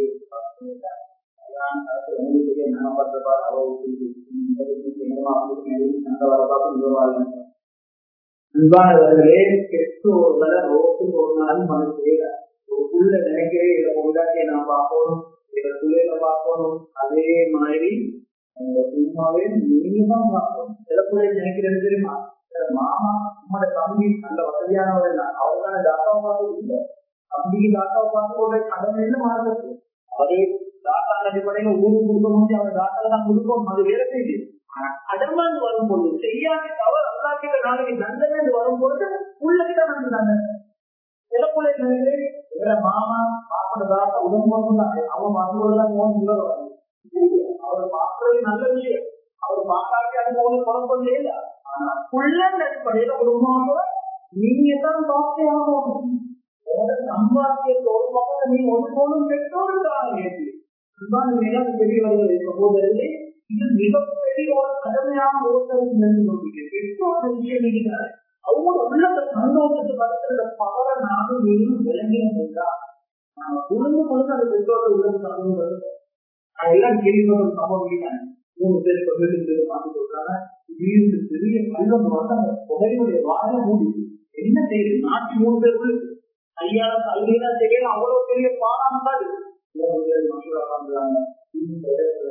அன்பானவர்களே, பெற்றோர்களை ரோட்டு போனாலும் மனு செய்யல. ஒரு புள்ள நினைக்கிறே இதை கொண்டாட்டிய நான் பார்க்கணும், இதை பிள்ளைகளை பார்க்கணும். அதே மாதிரி அந்த உண்மாவே நீங்கதான் பார்க்கணும். சில பிள்ளை நினைக்கிறது தெரியுமா, மாமா உங்களோட தம்பி நல்ல வசதியானவர் அவருக்கான டாக்டரை பார்த்து இல்லை, தம்பிக்கு டாக்டரை பார்த்து ஒரு கடமையில மாறுறது. அவரே டாக்டர் அடிப்படையில ஊருக்கு கொடுக்க முடியும், அவர் டாக்டர் தான் கொடுப்போம், அது வேற செய்யுது. ஆனா கடமாந்து வரும்பொழுது செய்யாத தவறு அல்லாக்கிட்ட நாளைக்கு தண்டனை வரும்பொழுது உள்ளகிட்ட வந்து தண்டனை சில பிள்ளைகளுக்கு இவர மாமா பாக்குறதா உடம்பு அவன் பார்க்கும்போதுதான் அவர் பார்க்கறது நல்ல விஷயம். அவர் பார்க்காட்டி அது போல குழப்பம் இல்ல. ஆனா புள்ளன் அடிப்படையில குடும்பம் நீங்க தான் பார்த்து ஆகணும். சம்பாத்தியத்தை ஒரு பக்கம் நீ ஒரு போலும் பெற்றோருக்காக ஏற்றி பெரியவர்களை சகோதரர்களே, இது மிகப்பெரிய ஒரு கடுமையான ஓட்டம். பெற்றோர் விஷயம் இருக்கிறார். அவங்க உள்ள சந்தோஷத்தை படுத்துற பவர நானும் நீயும் விளங்கினோம் என்றால் நாம குடும்ப பொழுது அந்த பெற்றோர்கள் உள்ள சந்தோஷம். நான் எல்லாம் கேள்விப்பட்ட சம்பவம் மூணு பேர் வீட்டுக்கு பார்த்து சொல்றாங்க. வீடு பெரிய கல்வம் வந்து அந்த புகையுடைய வாழை மூடி என்ன செய்யுது? நாட்டு மூணு பேர் உள்ளது ஐயா கல்வியா செய்யணும். அவ்வளவு பெரிய பாராமல் மசூரா பண்றாங்க. இந்த இடத்துல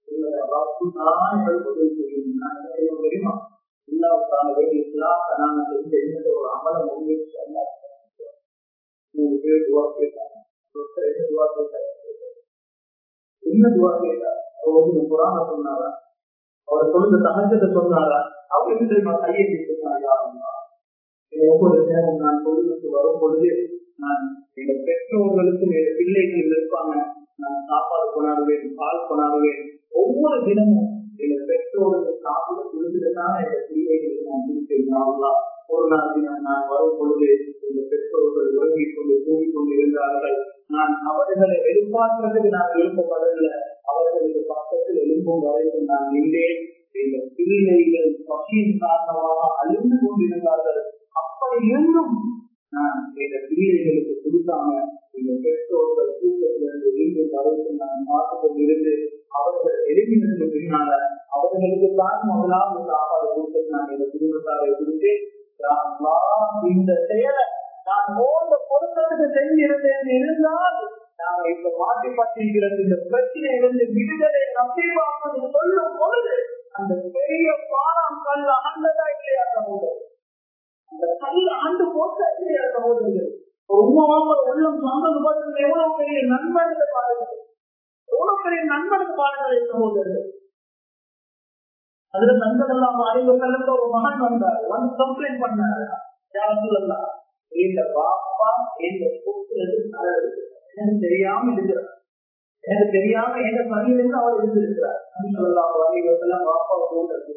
தெரியுமா இல்லாவுக்கான வேண்டிய ஒரு அமல முயற்சி மூணு பேர் துவா கேட்டாங்க. துவா கேட்டாங்க என்ன துவா கேட்டார்? அவர் வந்து குரான சொன்னாரா? அவர் சொல்லுங்க சகஜத்தை சொன்னாரா? அவர் எப்படி தெரியுமா கையை சொன்னாரா? ஒவ்வொரு நேரம் நான் தொழிலுக்கு வரும் பொழுது நான் எங்க பெற்றோர்களுக்கும் எங்க பிள்ளைகள் இருப்பாங்க. நான் சாப்பாடு கொண்டாடுவேன், பால் கொண்டாடுவேன். ஒவ்வொரு தினமும் எங்க பெற்றோருக்கு சாப்பிட கொடுத்துட்டுதான் எங்க பிள்ளைகளுக்கு நான் கொடுத்தேன். ஒரு நாள் நான் வரும் பொழுது எங்க பெற்றோர்கள் உறங்கிக் கொண்டு தூங்கிக் கொண்டு இருந்தார்கள். நான் அவர்களை எதிர்பார்க்கிறதுக்கு நான் எழுப்பப்படவில்லை. அவர்களுக்கு பக்கத்தில் எழுப்பும் வரைக்கும் நான் நின்றேன். எங்க பிள்ளைகள் பசியின் காரணமாக அழிந்து கொண்டிருந்தார்கள். அப்படி இருந்தும் நான் எங்க பிள்ளைகளுக்கு கொடுக்காம எங்க பெற்றோர்கள் தூக்கத்திலிருந்து எழுந்து வரைக்கும் நான் பார்த்து கொண்டிருந்து அவர்கள் எழுப்பினதுக்கு பின்னால அவர்களுக்கு தான் முதலாவது சாப்பாடு கொடுத்து நான் எங்க குடும்பத்தாரை கொடுத்து இந்த செயலை நான் போன்ற பொருத்தத்துக்கு செஞ்சிருந்தேன் இருந்தால் நாங்கள் இப்ப மாற்றி பற்றிருக்கிறது. இந்த பிரச்சனையிலிருந்து விடுதலை நம்பிவாங்க சொல்லும் பொழுது அந்த பெரிய பாரம் கல் ஆண்டதா இல்லையா சகோதரர்? அந்த கல் ஆண்டு போட்ட இல்லையா சகோதரர்கள்? உண்மையாக உள்ளம் சொந்தம் எவ்வளவு பெரிய நண்பர்கள் பாருங்கள், எவ்வளவு பெரிய நண்பர்கள் பாருங்கள் சகோதரர்கள். அதுல நண்பர்கள் எல்லாம் அறிவு கலந்த ஒரு மகன் வந்தார். வந்து கம்ப்ளைண்ட் பண்ணாரு. யாரும் இந்த பாப்பா எந்த கூட்டுறது எனக்கு தெரியாம இருக்கிறார், எனக்கு தெரியாம எந்த பணியிலிருந்து அவர் இருந்திருக்கிறார். பாப்பா கூட்டது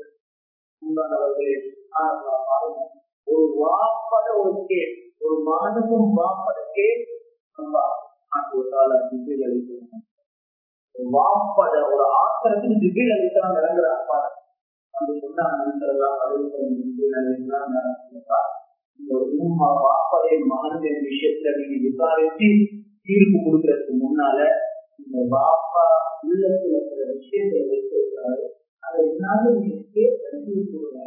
ஒரு வாப்பட ஒரு கேஸ், ஒரு மகனுக்கும் வாப்பட கேஸ் வாப்பட ஒரு ஆத்திரத்துக்கு திகில் அளித்தான் இறங்குறாப்பா. அந்த வாப்பதை மகனின் விஷயத்துல நீங்க விசாரிச்சு தீர்ப்பு கொடுக்கறதுக்கு முன்னால இந்த வாப்பா உள்ளத்துல சில விஷயத்தை வைத்திருக்கிறாரு. அதை என்னால நீங்க கேட்டு கொடுங்க.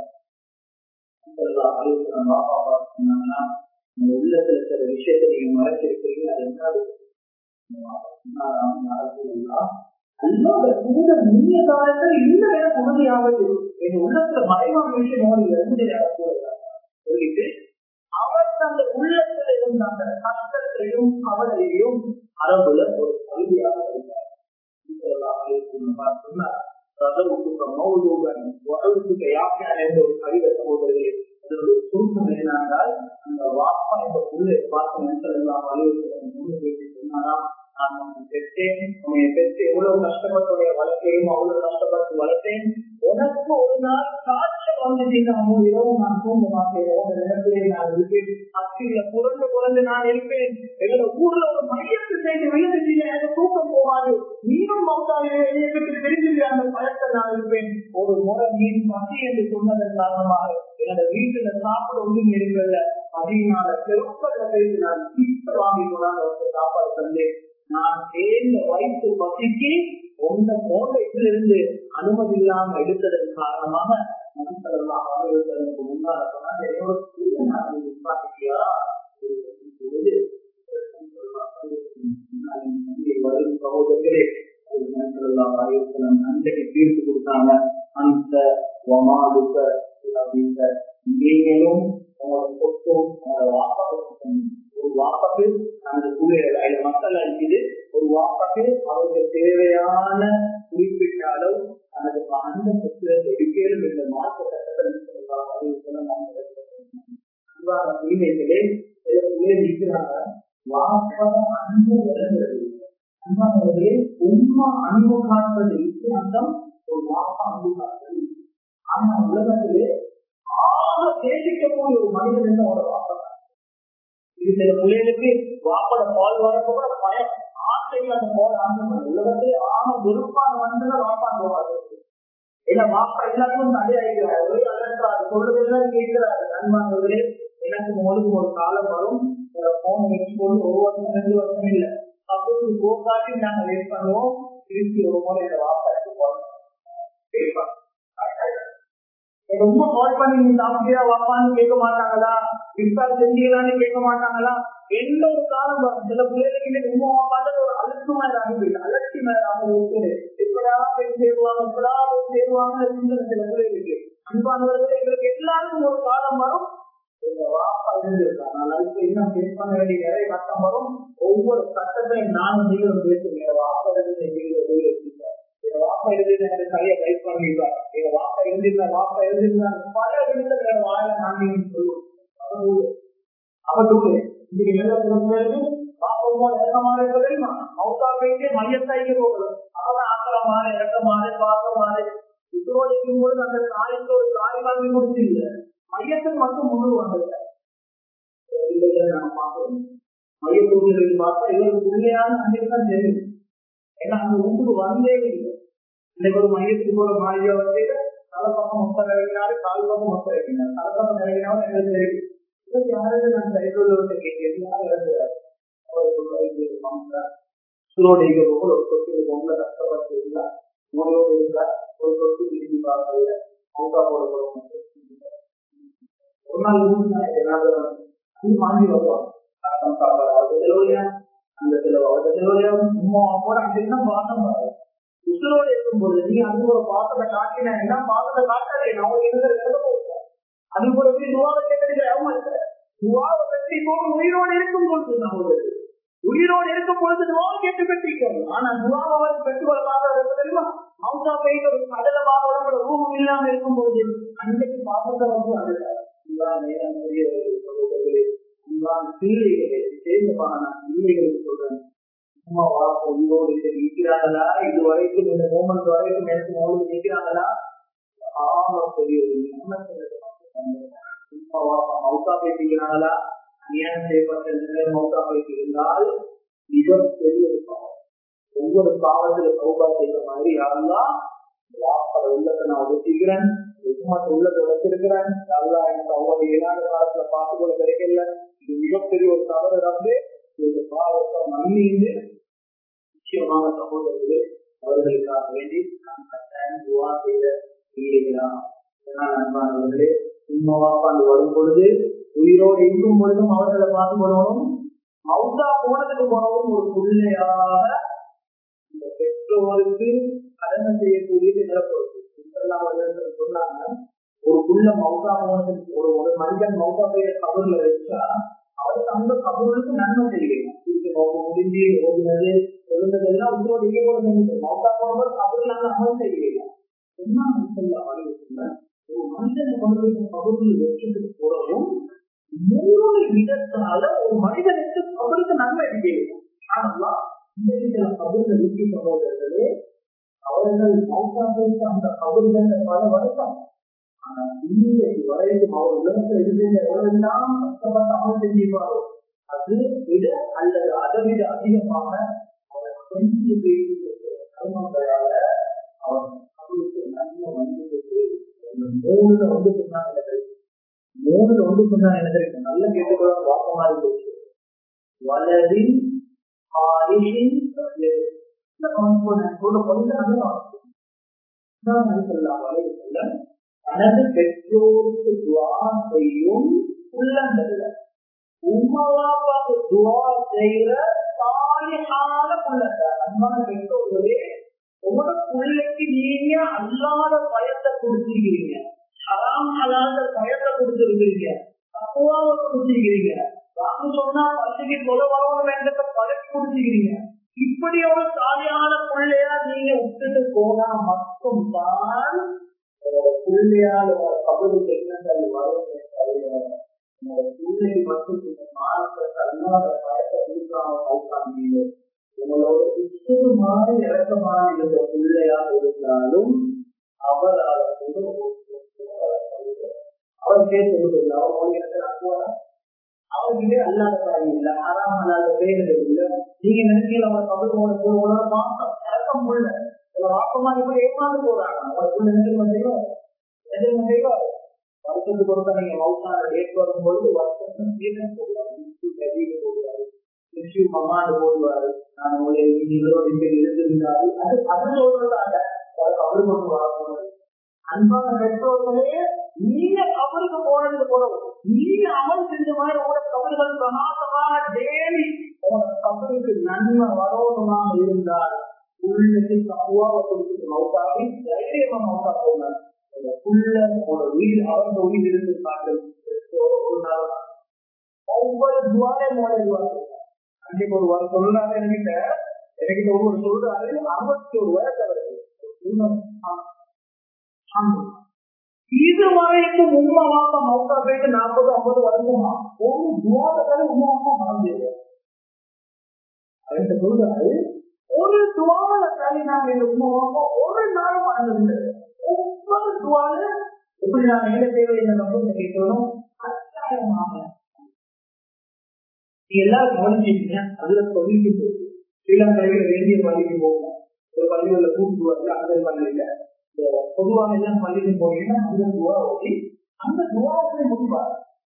பாப்பா பார்த்தீங்கன்னா உங்க உள்ளத்துல சில விஷயத்தை நீங்க மறைச்சிருக்கிறீங்க. அது என்னது அல்லோட கூட நீங்க காலத்துல இந்த நேரம் உறுதியாவது எங்க உள்ளத்துல மறைவான விஷயம் சொல்லிட்டு அவர் அந்த உள்ளத்துல இருந்த அந்த கஷ்டத்தையும் கவலையையும் அரபுல ஒரு கல்வியாக இருந்தார். ஒரு கவிதை சகோதரர்களே, அதனுடைய சுருக்கம் என்னென்றால் அந்த வாப்பா இந்த உள்ளே பார்த்த மனுஷன் எல்லாம் வலியுறுத்தி சொன்னாரா, நான் உன்னை பெற்றேன், உன்னை பெற்று எவ்வளவு கஷ்டப்பட்டுடைய வளர்க்கையும் அவ்வளவு கஷ்டப்பட்டு வளர்த்தேன். உனக்கு ஒரு நாள் காய்ச்சல் வந்துட்டீங்க, மூணு இரவு நான் தூங்க மாட்டேன், உங்க நிலத்திலே நான் இருப்பேன், அச்சில புரண்டு புரண்டு நான் இருப்பேன். எங்களோட ஊர்ல ஒரு மையத்து செய்து விழுந்துட்டீங்க, எனக்கு தூக்கம் போகாது, நீனும் மௌத்தாவிலே தெரிஞ்சுக்கிற அந்த பயத்தை நான் இருப்பேன். ஒரு முறை மீன் பசி என்று சொன்னதன் காரணமாக என்னோட வீட்டுல சாப்பிட ஒன்றும் இருக்கல. அதனால பெருப்பதை செய்து நான் சீட்ட வாங்கி கொண்டாந்து சாப்பாடு தந்தேன். நான் சேர்ந்த வயிற்று பசிக்கு உங்க கோட்டையிலிருந்து அனுமதி இல்லாம எடுத்ததன் காரணமாக மனுஷரெல்லாம் வாழ்வதற்கு முன்னால சகோதரர்களே அன்றைக்கு தீர்ப்பு கொடுத்தாங்க. அந்த நீங்களும் உங்களோட சொத்தும் உங்களோட வாப்பாக்கு ஒரு வாப்பாக்கு அந்த சூழல் மக்கள் அடிக்குது. ஒரு வாப்பாக்கு அவருக்கு தேவையான குறிப்பிட்ட அளவு தனது அந்த புத்தகத்தை எடுக்கலும் என்ற மாற்ற சட்டத்தை உரிமைகளே சில பிள்ளைகள் இருக்கிறாங்க. வாப்பட அன்பு விளங்குறது. அன்பானவர்களே, உண்மை அன்பு காட்டுறது வித்தியாசம், ஒரு வாப்பா அன்பு காட்டுறது. ஆனா உலகத்திலே ஆக தேசிக்கக்கூடிய ஒரு மனிதன் என்று அவரோட வாப்பா. இது சில பிள்ளைகளுக்கு வாப்பட பால் வரப்ப கூட பயம், ஆசைகள் அந்த பால் ஆசை. உலகத்திலே ஆக விருப்பான மனிதன் வாப்பா வாழ்றது. ஏன்னா வாப்பா எல்லாருக்கும் தடையாகிறார், ஒரே அலர்றாரு, சொல்றதெல்லாம் கேட்கிறாரு. அன்பானவர்களே, எனக்கு உங்களுக்கு ஒரு காலம் வரும், போன் வச்சுக்கொண்டு ஒரு வருஷம் ரெண்டு வருஷம் இல்லை அப்படி போக்காட்டி நாங்க வெயிட் பண்ணுவோம். திருப்பி ஒரு முறை இந்த வாப்பாக்கு போறோம். ரொம்ப கால் பண்ணி நீ சாப்பிட்டியா வாப்பான்னு கேட்க மாட்டாங்களா, விசால் செஞ்சீங்களான்னு கேட்க மாட்டாங்களா? எந்த ஒரு காலம் வரும், சில பிள்ளைகளுக்கு ரொம்ப வாப்பாட்டு ஒரு அலட்சியமா ஆகி அலட்சியமா ஆகுது. எப்படா போய் சேருவாங்க, எப்படா போய் சேருவாங்க சில பிள்ளைகளுக்கு. அன்பானவர்கள், எங்களுக்கு எல்லாருக்கும் ஒரு காலம் வரும், வாப்பா இருந்திருக்காங்க என்ன பேஸ் பண்ண வேண்டிய நிறைய கட்டம் வரும். ஒவ்வொரு கட்டத்தையும் நானும் நீங்களும் பேசுவேன். வாப்பா இருந்து வாப்பா இருந்து எனக்கு சரியா கைட் பண்ணிருக்காரு, எங்க வாப்பா இருந்திருந்தா வாப்பா இருந்திருந்தாங்க பல விதத்துல வாழ நாங்கள் சொல்லுவோம். அவர்களோடு இன்னைக்கு நல்ல பிறகு பாப்பமா இறக்கமான இருக்க தெரியுமா? மௌத்தா போயிட்டு மையத்தாய்க்கு போகணும். அவன் ஆக்கிரமான இறக்கமான பாக்கமான இதோடு இருக்கும்போது அந்த தாய்க்கு ஒரு தாய் வாங்கி முடிச்சு இல்லை, மையத்துக்கு மட்டும் முழு வந்தது. மையத்தூரில் பார்த்தா இவருக்கு உண்மையான அன்றைக்குதான் தெரியும். ஏன்னா அந்த ஊருக்கு வந்தே இல்லை. இன்னைக்கு ஒரு மையத்துக்கு போற மாளிகை வந்து தலைப்பக்கம் மொத்தம் நிறைவினாரு, கால் பக்கம் மொத்தம் வைக்கிறார். தலைப்பக்கம் நிறைவினாலும் எங்களுக்கு தெரியும். இதற்கு யாருக்கு நான் கைதொழில் கேட்கிறேன், யாரும் இறந்துறாரு. சுரோடு போல ஒரு சொத்து பொங்கல கஷ்டப்பட்டு இருந்தா நோயோடு இருந்தா ஒரு சொத்து திரும்பி பார்க்கல மௌத்தா போட போறோம். ஒரு நாள் வாங்கி வருவாங்க அந்த செலவு உமா கூட அன்றைக்குதான் பாசம் வரும். உசுரோடு இருக்கும்போது நீங்க அது ஒரு பாசத்தை காட்டினா என்ன பாசத்தை காட்டாதே அவங்க எழுத போவோம். அது கூட துவாவை கேட்கறது துவாவை பற்றி போது உயிரோடு இருக்கும் பொழுது நம்மளுக்கு உயிரோடு இருக்கும் பொழுது துவாவை கேட்டு பெற்றிருக்கோம். ஆனா துவாவை பெற்றுக்கொள்ள பார்க்கறது தெரியுமா? மௌத்தா போயிட்டு ஒரு கடல பாதோட ரூபம் இல்லாம இருக்கும் பொழுது அன்றைக்கு பாசத்தை வந்து அதுதான் பிள்ளைகளே சேர்ந்தமான பிள்ளைகளுக்கு சொல்றேன், அம்மா வாப்பா உயிரோடு இருக்கிறாங்களா, இது வரைக்கும் இந்த மூமெண்ட் வரைக்கும் எனக்கு மோடு நிற்கிறாங்களா? ஆமா பெரிய அம்மா வாப்பா மௌத்தா பேசிக்கிறாங்களா? ஏன் செய்யப்பட்ட மௌத்தா பேசி இருந்தால் மிகப்பெரிய ஒரு பாவம். ஒவ்வொரு பாவத்துல சௌபா செய்யற மாதிரி யாரெல்லாம் வாப்பா உள்ளத்தை நான் ஒதுக்கிறேன், உள்ளத்தை உழைச்சிருக்கிறேன், யாரெல்லாம் எனக்கு அவங்க ஏழாவது காலத்துல பார்த்துக்கொள்ள கிடைக்கல, இது மிகப்பெரிய ஒரு தவறு வந்து இந்த பாவத்தை மன்னிந்து நிச்சயமாக சகோதரர்களே அவர்களுக்காக வேண்டி நான் கட்டாயம் துவா செய்த செய்யலாம். இதனால் அன்பானவர்களே, உண்மை வாப்பாண்டு வரும் பொழுது உயிரோடு இருக்கும் பொழுதும் அவர்களை பார்த்து கொள்ளவும், மௌத்தா போனதுக்கு போனவும் ஒரு பிள்ளையாக இந்த பெற்றோருக்கு கடமை செய்யக்கூடியது நிலப்பொழுது சொன்னாங்க. ஒரு புள்ள மௌத்தா போனதுக்கு ஒரு ஒரு மனிதன் மௌத்தா போய கபூர்ல வச்சா அவருக்கு அந்த கபூருக்கு நன்மை செய்யணும். முடிஞ்சு ஓடுனது எழுந்ததெல்லாம் உங்களோட ஈடுபடுது. மௌத்தா போனவர் கபூர்ல அமல் செய்யலாம். என்ன ஒரு மனிதனை கொண்டு போய் கபூரில் வச்சுட்டு போறதும் மூணு விதத்தால ஒரு மனிதனுக்கு கபூருக்கு நன்மை செய்யணும். ஆனா இந்த சில கபூர்ல வீட்டு சகோதரர்களே அவர்கள் மௌத்தா போயிட்டு அந்த கபூர்கள் பல வருஷம், ஆனா இன்னைக்கு வரைக்கும் அவர் உலகத்தில் இருந்த எவ்வளவெல்லாம் கஷ்டப்பட்டு அமல் செஞ்சிருப்பாரோ அது விட அல்லது அதை விட அதிகமாக அவர் கொஞ்சம் கர்மங்களால அவர் அவருக்கு நன்மை வந்து மூணுல வந்து சொன்னாங்க. மூணுல வந்து சொன்னாங்க என்ன தெரியும்? நல்ல கேட்டுக்கொள்ள வாக்கமா இருந்துச்சு. வலதின் ஆயுஷின் தனது பெற்றோருக்கு துவா செய்யும் உள்ளங்கள்ல உமாவாக்கு துவா செய்யற சாலிஹான உள்ளங்க. அன்பான பெற்றோர்களே, உங்களோட பிள்ளைக்கு நீங்க அல்லாத பயத்தை கொடுத்திருக்கிறீங்க, ஹராம் அல்லாத பயத்தை கொடுத்திருக்கிறீங்க, தக்குவாவை கொடுத்திருக்கிறீங்க, வாக்கு சொன்னா பள்ளிக்கு கொலை வரணும் என்ற பழக்கி கொடுத்திருக்கிறீங்க. இப்படி ஒரு சாலியான பிள்ளையா நீங்க விட்டுட்டு போனா மட்டும் தான் பிள்ளையால் கபருக்கு எண்ணங்கள் வரும். பிள்ளை மட்டும் மார்க்க அல்லாத பழக்கத்தை அவசானீங்க உங்களோட சுத்தமாக இறக்கமாக இருந்த பிள்ளையாக இருந்தாலும் அவரால் அவர் கேட்டு அவர்களே அல்லாத காரியம் இல்லை ஆறாம் அல்லாத பேர்கள் இல்லை. நீங்க நினைக்கல அவங்க தமிழ் உங்களோட மாசம் இறக்கம் உள்ள வாக்கமா இப்ப ஏமாந்து போறாங்க. அவருக்குள்ள எதிர்மறையும் எதிர்மறையும் வருஷத்துக்கு ஒருத்தர் நீங்க மவுசான டேட் வரும் பொழுது வருஷம் சீசன் போடுவாரு, போடுவாரு, மம்மாண்டு போடுவாரு. நான் உங்களை இருபது பேர் எழுந்திருந்தாரு அது அது சொல்றதாங்க அவரு கொண்டு வரப்போறது. அன்பான பெற்றோர்களே, நீங்க கபருக்கு போனதுக்கு போறோம், நீங்க அமல் செஞ்ச மாதிரி உங்களோட கபர்கள் பிரமாசமாக டெய்லி உங்களோட கபருக்கு நன்மை வரோதமாக இருந்தால் உள்ளது தப்புவாக கொடுத்து மௌத்தாகி தைரியமா மௌத்தா போனார். உள்ள ஒரு வீடு அவங்க உயிர் இருந்து பார்த்து ஒரு நாள் ஒவ்வொரு துவாரையும் மூளைவாங்க. அன்றைக்கு ஒரு வாரம் சொல்றாரு என்கிட்ட, எனக்கு ஒவ்வொரு சொல்றாரு அறுபத்தி ஒரு வயசு அவருக்கு. இது வரைக்கும் உண்மை வாங்க மௌத்தா போயிட்டு நாற்பது ஐம்பது வருஷமா ஒரு துவாரத்தால உண்மை வாங்க மறந்து அவர்கிட்ட சொல்றாரு, ஒரு துவால தாலி நாங்க இந்த உண்மை வாங்க ஒரு நாளும் மறந்து ஒவ்வொரு துவால எப்படி நான் என்ன தேவையில்லை நம்ம கேட்கணும். அச்சாயமாக எல்லாரும் கவனிச்சிருக்கீங்க. அதுல தொழிலுக்கு போகுது ஸ்ரீலங்காவில வேண்டிய பள்ளிக்கு போகும், ஒரு பள்ளிகளில் கூப்பிடுவாங்க, அந்த பள்ளியில பொதுவாக எல்லாம் பள்ளிக்கு போனீங்கன்னா அந்த துவா ஓடி அந்த துவாவை முடிவார்.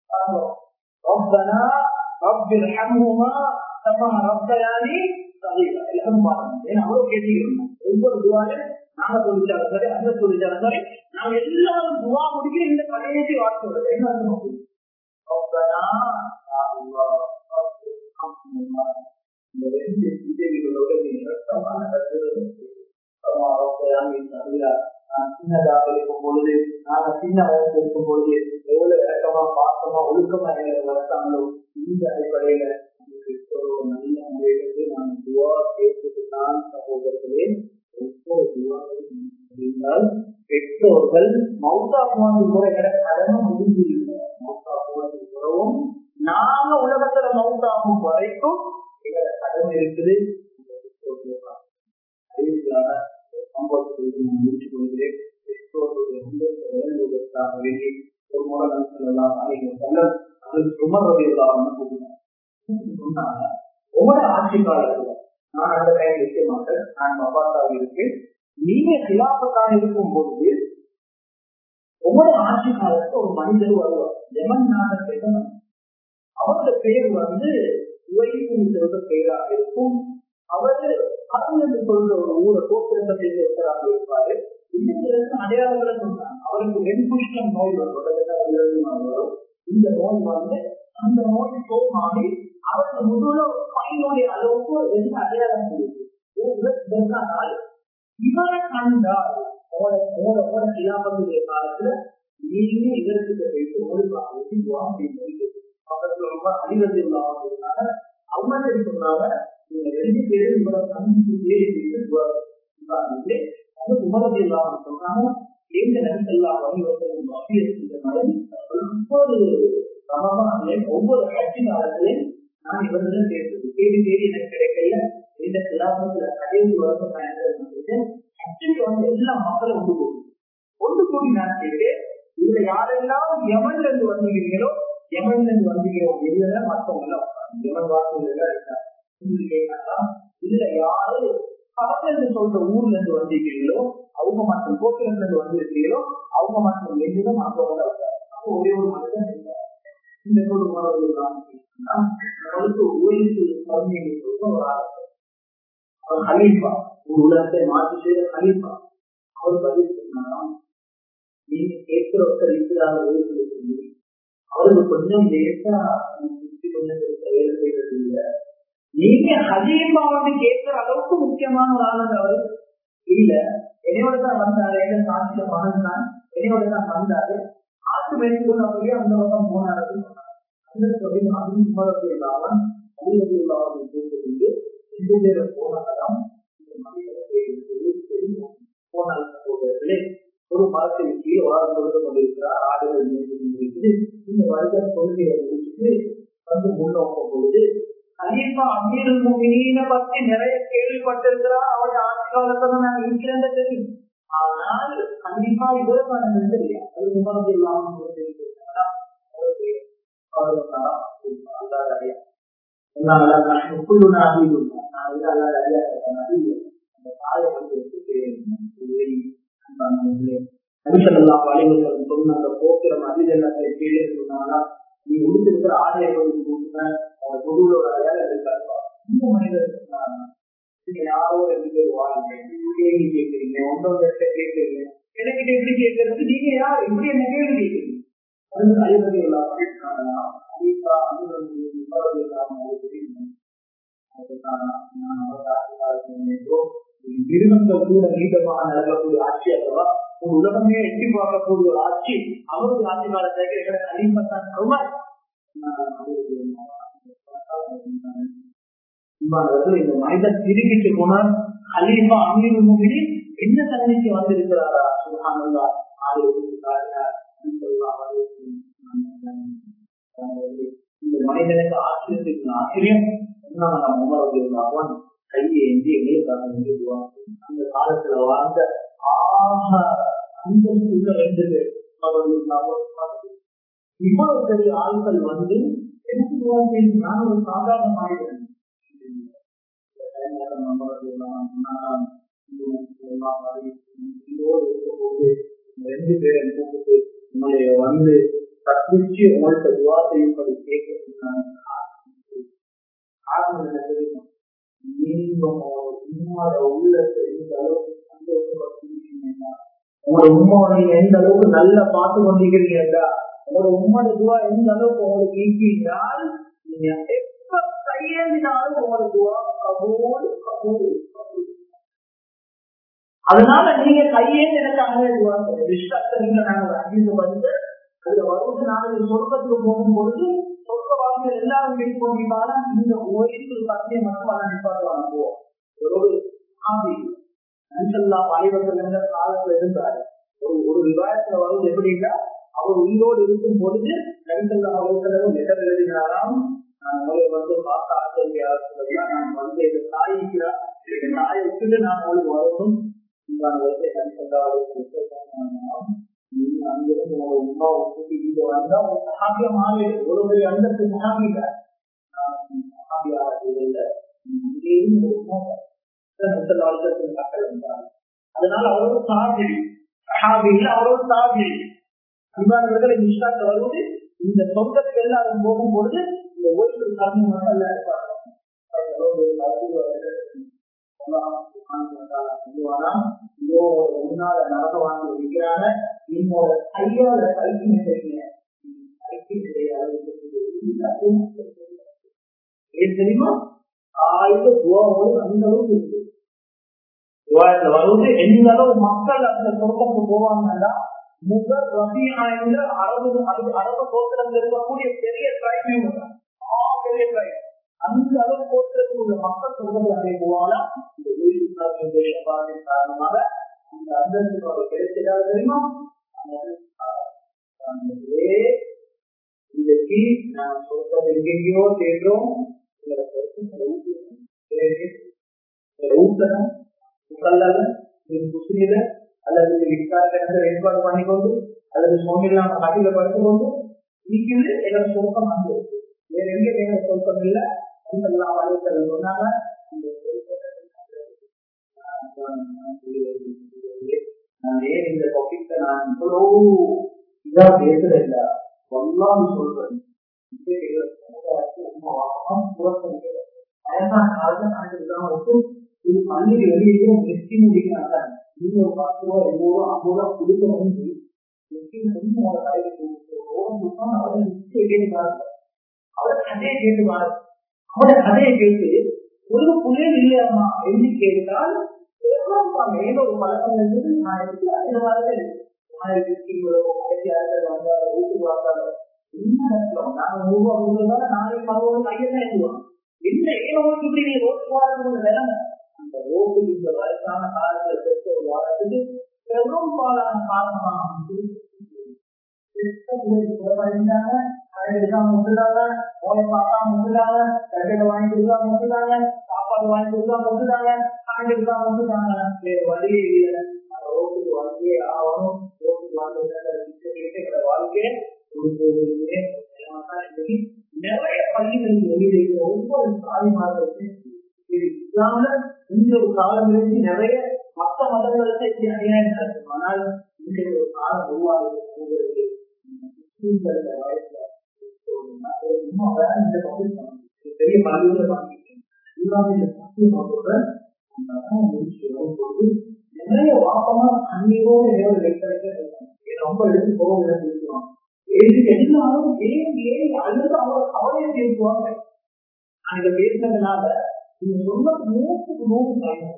அவ்வளவு கேட்டீங்க. ஒவ்வொரு துவாலும் நாங்க சொல்லிச்சாலும் சரி, அந்த சொல்லிச்சாலும் சரி, நாங்க எல்லாரும் துவா முடிக்க இந்த கடைசி வார்த்தை என்ன இந்த ரெண்டு விஜய்களோட சின்னதாக இருக்கும் பொழுது, நாங்க சின்ன வயசு இருக்கும் பொழுது எவ்வளவு இறக்கமா பாசமா ஒழுக்கமா வளர்த்தாங்களோ இந்த அடிப்படையில நல்ல முறையிலிருந்து நான் துவா கேட்டுதான் சகோதரர்களே. ஒவ்வொரு துவாவும் இருந்தால் பெற்றோர்கள் மௌத்தா போனது கூட கடமை முடிஞ்சிருக்க மௌத்தா போனது கூடவும் நாம உலகத்துல மௌத்தாகும் வரைக்கும் எங்களை கடமை இருக்குது. முடிச்சு கொள்கிறேன். ஒரு முறை சொல்லலாம் சொன்னாங்க, உங்களோட ஆட்சி காலத்துல நான் அந்த டைம் இருக்க மாட்டேன், நான் மபாத்தாக இருக்கு, நீங்க சிலாபத்தாக இருக்கும் போது உங்களோட ஆட்சி காலத்துல ஒரு மனிதர் வருவார், யமன் நாட்டத்தில் அவரோட பேர் வந்து உயிர் பெயராக இருக்கும். அவரு அருள் சொல்ற ஒரு ஊரை கோத்திரத்தை செய்து ஒருத்தராக இருப்பாரு. இன்னும் அடையாளங்களை சொன்னாங்க. அவருக்கு வெண்புஷ்டம் நோய் வரும். இந்த நோய் வந்து அந்த நோய் சோமாறி அவருக்கு முதல்ல பையனுடைய அளவுக்கு ரெண்டு அடையாளம் இருக்கு. இவரை கண்டால் இலாபத்துடைய காலத்துல நீங்க இதற்கு வைத்து ஒழுங்காக பக்கத்துல ரொம்ப அறிவது இல்லாம அவங்க சொன்னாங்க, நீங்க ரெண்டு பேரும் இவரை சந்தித்து தேடி அது உமரது இல்லாம சொன்னாங்க. எந்த நேரத்தெல்லாம் ஒவ்வொரு சமமான ஒவ்வொரு ஆட்சி காலத்திலையும் நான் இவர்கள் கேட்டது தேடி தேடி எனக்கு கிடைக்கல. இந்த கிளாபத்துல கடைசி வருஷம் ஆக்சுவலி வந்து எல்லா மக்களும் ஒன்று கூடும் ஒன்று கூடி நான் கேட்டேன், இதுல யாரெல்லாம் யமன்ல இருந்து வந்தீங்களோ யமன்ல இருந்து வந்தீங்களோ இதுல மற்றவங்க எல்லாம் யமன் வாசல் கேட்டாங்களா, இதுல யாரு பக்கத்துல சொல்ற ஊர்ல இருந்து வந்திருக்கீங்களோ அவங்க மட்டும் கோக்கில இருந்து வந்திருக்கீங்களோ அவங்க மட்டும் எதிரும் மற்றவங்க அப்போ ஒரே ஒரு மனிதன் இந்த ஒரு அவர் ஹலீஃபா, ஒரு உலகத்தை மாற்றி செய்த ஹலீஃபா. அவர் பதில் சொன்னாராம், நீங்க கேட்கிற ஒருத்தர் இருக்கிறாங்க அவருக்கு கொஞ்சம் லேசா வேலை செய்யறது இல்லை. நீங்க ஹலீஃபா வந்து கேட்கிற அளவுக்கு முக்கியமான ஒரு ஆளுங்க அவரு இல்ல. என்னையோட தான் வந்தாரு, என்ன சாட்சியில மகன் தான் என்னையோட தான் வந்தாரு. ஆட்டு மேற்கொண்டு அப்படியே அந்த பக்கம் போனாரு. அந்த தொழில் அதுவும் சுமரத்து இல்லாமல் அலுவலகம் இல்லாமல் போட்டு ரெண்டு பேரை போனால்தான் போனால் சகோதரர்களே, ஒரு மரத்தின் கீழ் ஒரு கொடுத்து கொண்டிருக்கிறார். ஆடுகள் மேற்கொண்டு இந்த வருடம் கொள்கையை முடிச்சுட்டு வந்து முன்னோக்கும் பொழுது கலீஃபா அமீருல் முஃமினீனை பத்தி நிறைய கேள்விப்பட்டிருக்கிறார். அவருடைய ஆட்சி காலத்துல நான் இருக்கிறேன் தெரியும். ஆனால் கலீஃபா இவருக்கான இல்லையா, அது உமர் இல்லாம சொன்ன அந்த போக்கிரம் அதிகத்தை கீழே சொன்னாங்கன்னா நீ உடுத்திருக்கிற ஆடையை பொருளோட வேலை இருக்காருப்பா. இந்த மனிதர் நீங்க யாரோ ரெண்டு பேர் வாங்க கேள்வி கேட்கறீங்க, ஒன்றொன்று கேட்கறீங்க, எனக்கிட்ட எப்படி கேட்கறது, நீங்க யார் இப்படி என்ன கேள்வி கேட்கறீங்க? அது ஐம்பது எல்லாம் நிறுவனங்கள் கூட நீட்டமாக நடக்கக்கூடிய ஆட்சி அல்லவா, ஒரு உலகமே எட்டி பார்க்கக்கூடிய ஒரு ஆட்சி. அவருடைய ஆட்சி காலத்தை எங்களை அடிமத்தான் இந்த மனிதன் திருப்பிட்டு போன கலீஃபா அமீருல் முஃமினீன் என்ன தன்மைக்கு வந்திருக்கிறாரா? சுப்ஹானல்லாஹ். இந்த மனிதனுக்கு ஆச்சரியத்துக்கு ஆச்சரியம் உமர் கையை எஞ்சி எங்களுக்காக எழுதுவான். அந்த காலத்துல வாழ்ந்த ஆக அந்தஸ்துள்ள ரெண்டு பேர் இவ்வளவு பெரிய ஆட்கள் வந்து எனக்கு நான் ஒரு சாதாரண மனிதன் ரெண்டு பேரை கூப்பிட்டு உங்களைய வந்து தப்பிச்சு உங்கள்கிட்ட துவா செய்யும்படி கேட்க நீங்க உங்களோட உள்ளத்தை எந்த அளவுக்கு சந்தோஷப்படுத்திருக்கீங்கன்னா, உங்களோட உண்மை நீங்க எந்த அளவுக்கு நல்லா பார்த்து கொண்டிருக்கிறீங்களா, உங்களோட உண்மையோட துவா எந்த அளவுக்கு உங்களுக்கு ஈர்க்கிறால் நீங்க எப்ப கையேந்தினாலும் உங்களோட துவா கபூல் கபூல் கபூல். அதனால நீங்க கையேந்து எனக்கு அங்கே துவா விஸ்வாசங்க நாங்கள் அங்கிருந்து வந்து அதுல வருவது நாளைக்கு சொர்க்கத்துக்கு போகும் பொழுது சொர்க்கவாசிகள் எல்லாரும் வெயிட் பண்ணிட்டாலும் இந்த ஓய்வு பத்தியை மட்டும் அதை நிப்பாட்டுவாங்க. போவோம் ஒரு ஆவி நபிசல்லாஹு அலைஹி வஸல்லம் காலத்துல இருந்தாரு. ஒரு ஒரு விவாதத்துல வருவது எப்படின்னா, அவர் உயிரோடு இருக்கும் பொழுது நபிசல்லாஹு அலைஹி வஸல்லம் லெட்டர் எழுதினாராம், நான் உங்களை வந்து பார்க்க ஆச்சரியா, நான் வந்து எங்க தாய்க்கிறார், எங்க தாயை விட்டுட்டு நான் உங்களுக்கு வரணும். நபிசல்லாஹு அலைஹி வஸல்லம் அங்கிருந்து உங்களோட உமாவை கூட்டிட்டு வந்தா ஒரு சஹாபியா மாறி ஒரு பெரிய அந்தஸ்து சஹாபியில அதனால அவரோட சாதி சஹாபியில அவரோட சாதி அன்பானவர்களை இஸ்லாத்துல வருவது இந்த சொந்தத்துக்கு எல்லாரும் போகும்பொழுது இந்த ஓய்வு சாமி மட்டும் இருப்பாங்க. முன்னால நடக்க வாங்கி இருக்கிறாங்க, நீங்களோட கையால கைக்கு செய்யுங்க. தெரியுமா ஆயுத துவாவோடு அந்த அளவுக்கு இருக்கு. துவாயத்துல வருவது எந்த அளவு மக்கள் அந்த சொர்க்கத்துக்கு போவாங்கன்னா, முதல் ரபியா என்ற அரபு அரபு கோத்திரத்தில் இருக்கக்கூடிய பெரிய டிரைபியூ பெரிய டிரைப் அந்த அளவு கோத்திரத்தில் உள்ள மக்கள் சொர்க்கத்தில் அங்கே போவாங்க. காரணமாக அந்த அந்தஸ்து கிடைச்சதாக தெரியுமா? இன்றைக்கு நான் சொர்க்கம் எங்கெங்கயோ தேடுறோம். ஊட்டணும் முஸ்லிமில அல்லது விசாரணை ஏற்பாடு பண்ணிக்கொண்டு அல்லது சோமிலாம் கட்டில படுத்துக்கொண்டு இருக்குது எங்களை சொர்க்கம் வந்து வேற எங்க எங்க சொர்க்கம் இல்லை. எல்லாம் வலைத்தல் சொன்னாங்க. நான் ஏன் இந்த டாபிக் நான் இவ்வளவு இதா பேசுறேன் சொல்றேன். இது பள்ளிக்கு வெளியே நெஸ்டி முடிக்கிறாங்க. நீங்க ஒரு பத்து ரூபா இருபது ரூபா ஐம்பது ரூபா கொடுக்கணும். அவரை கதையை கேட்டுவாரு. அவரை கதையை கேட்டு ஒரு புள்ளியில் இல்லையாமா என்று கேட்டால் ஒரு பழக்கம் இருந்தது. நான் எடுத்து அதில் வரவே ஆயிரத்தி ஆயிரத்தி ஆயிரத்தி வந்தாலும் வீட்டுக்கு வந்தாலும் என்ன கட்டலாம். நாங்கள் ரூபா கொடுத்ததால நாளைக்கு பதினோரு கையில் தான் எழுதுவோம். என்ன ஏன் இப்படி நீ ரோட்டு போறது நிலைமை அந்த ரோட்டுக்கு இந்த வயசான காலத்துல பெற்ற ஒரு வாரத்துக்கு பெரும் பாலான காரணமாக முட்டுறாங்க, அவனை பார்த்தா முட்டுறாங்க, கட்டிட வாங்கி கொடுத்தா முட்டுறாங்க, சாப்பாடு வாங்கி கொடுத்தா முட்டுறாங்க, காய்கறி கொடுத்தா முட்டுறாங்க. வேற வழியே இல்லை, ரோட்டுக்கு வாழ்க்கையே ஆகணும். ரோட்டுக்கு வாழ்க்கை வாழ்க்கையே நிறைய பள்ளிகள் வெளியில ஒவ்வொரு சாதி மாதத்தை இல்லாம இந்த ஒரு காலங்களுக்கு நிறைய மற்ற மதங்களுக்கு எப்படி அநியாயம் நடக்கும். ஆனால் இன்றைய ஒரு காலம் உருவாகுது. பெரிய பலவீன நிறைய வாப்பமா அன்னையோட ரொம்ப எடுத்து போக பேசுவாங்க. எல்லாரும் ஏன் ஏன் அல்லது அவரை கவலையை பேசுவாங்க. அங்க பேசுனதுனால நீங்க சொன்ன நூற்றுக்கு நூறு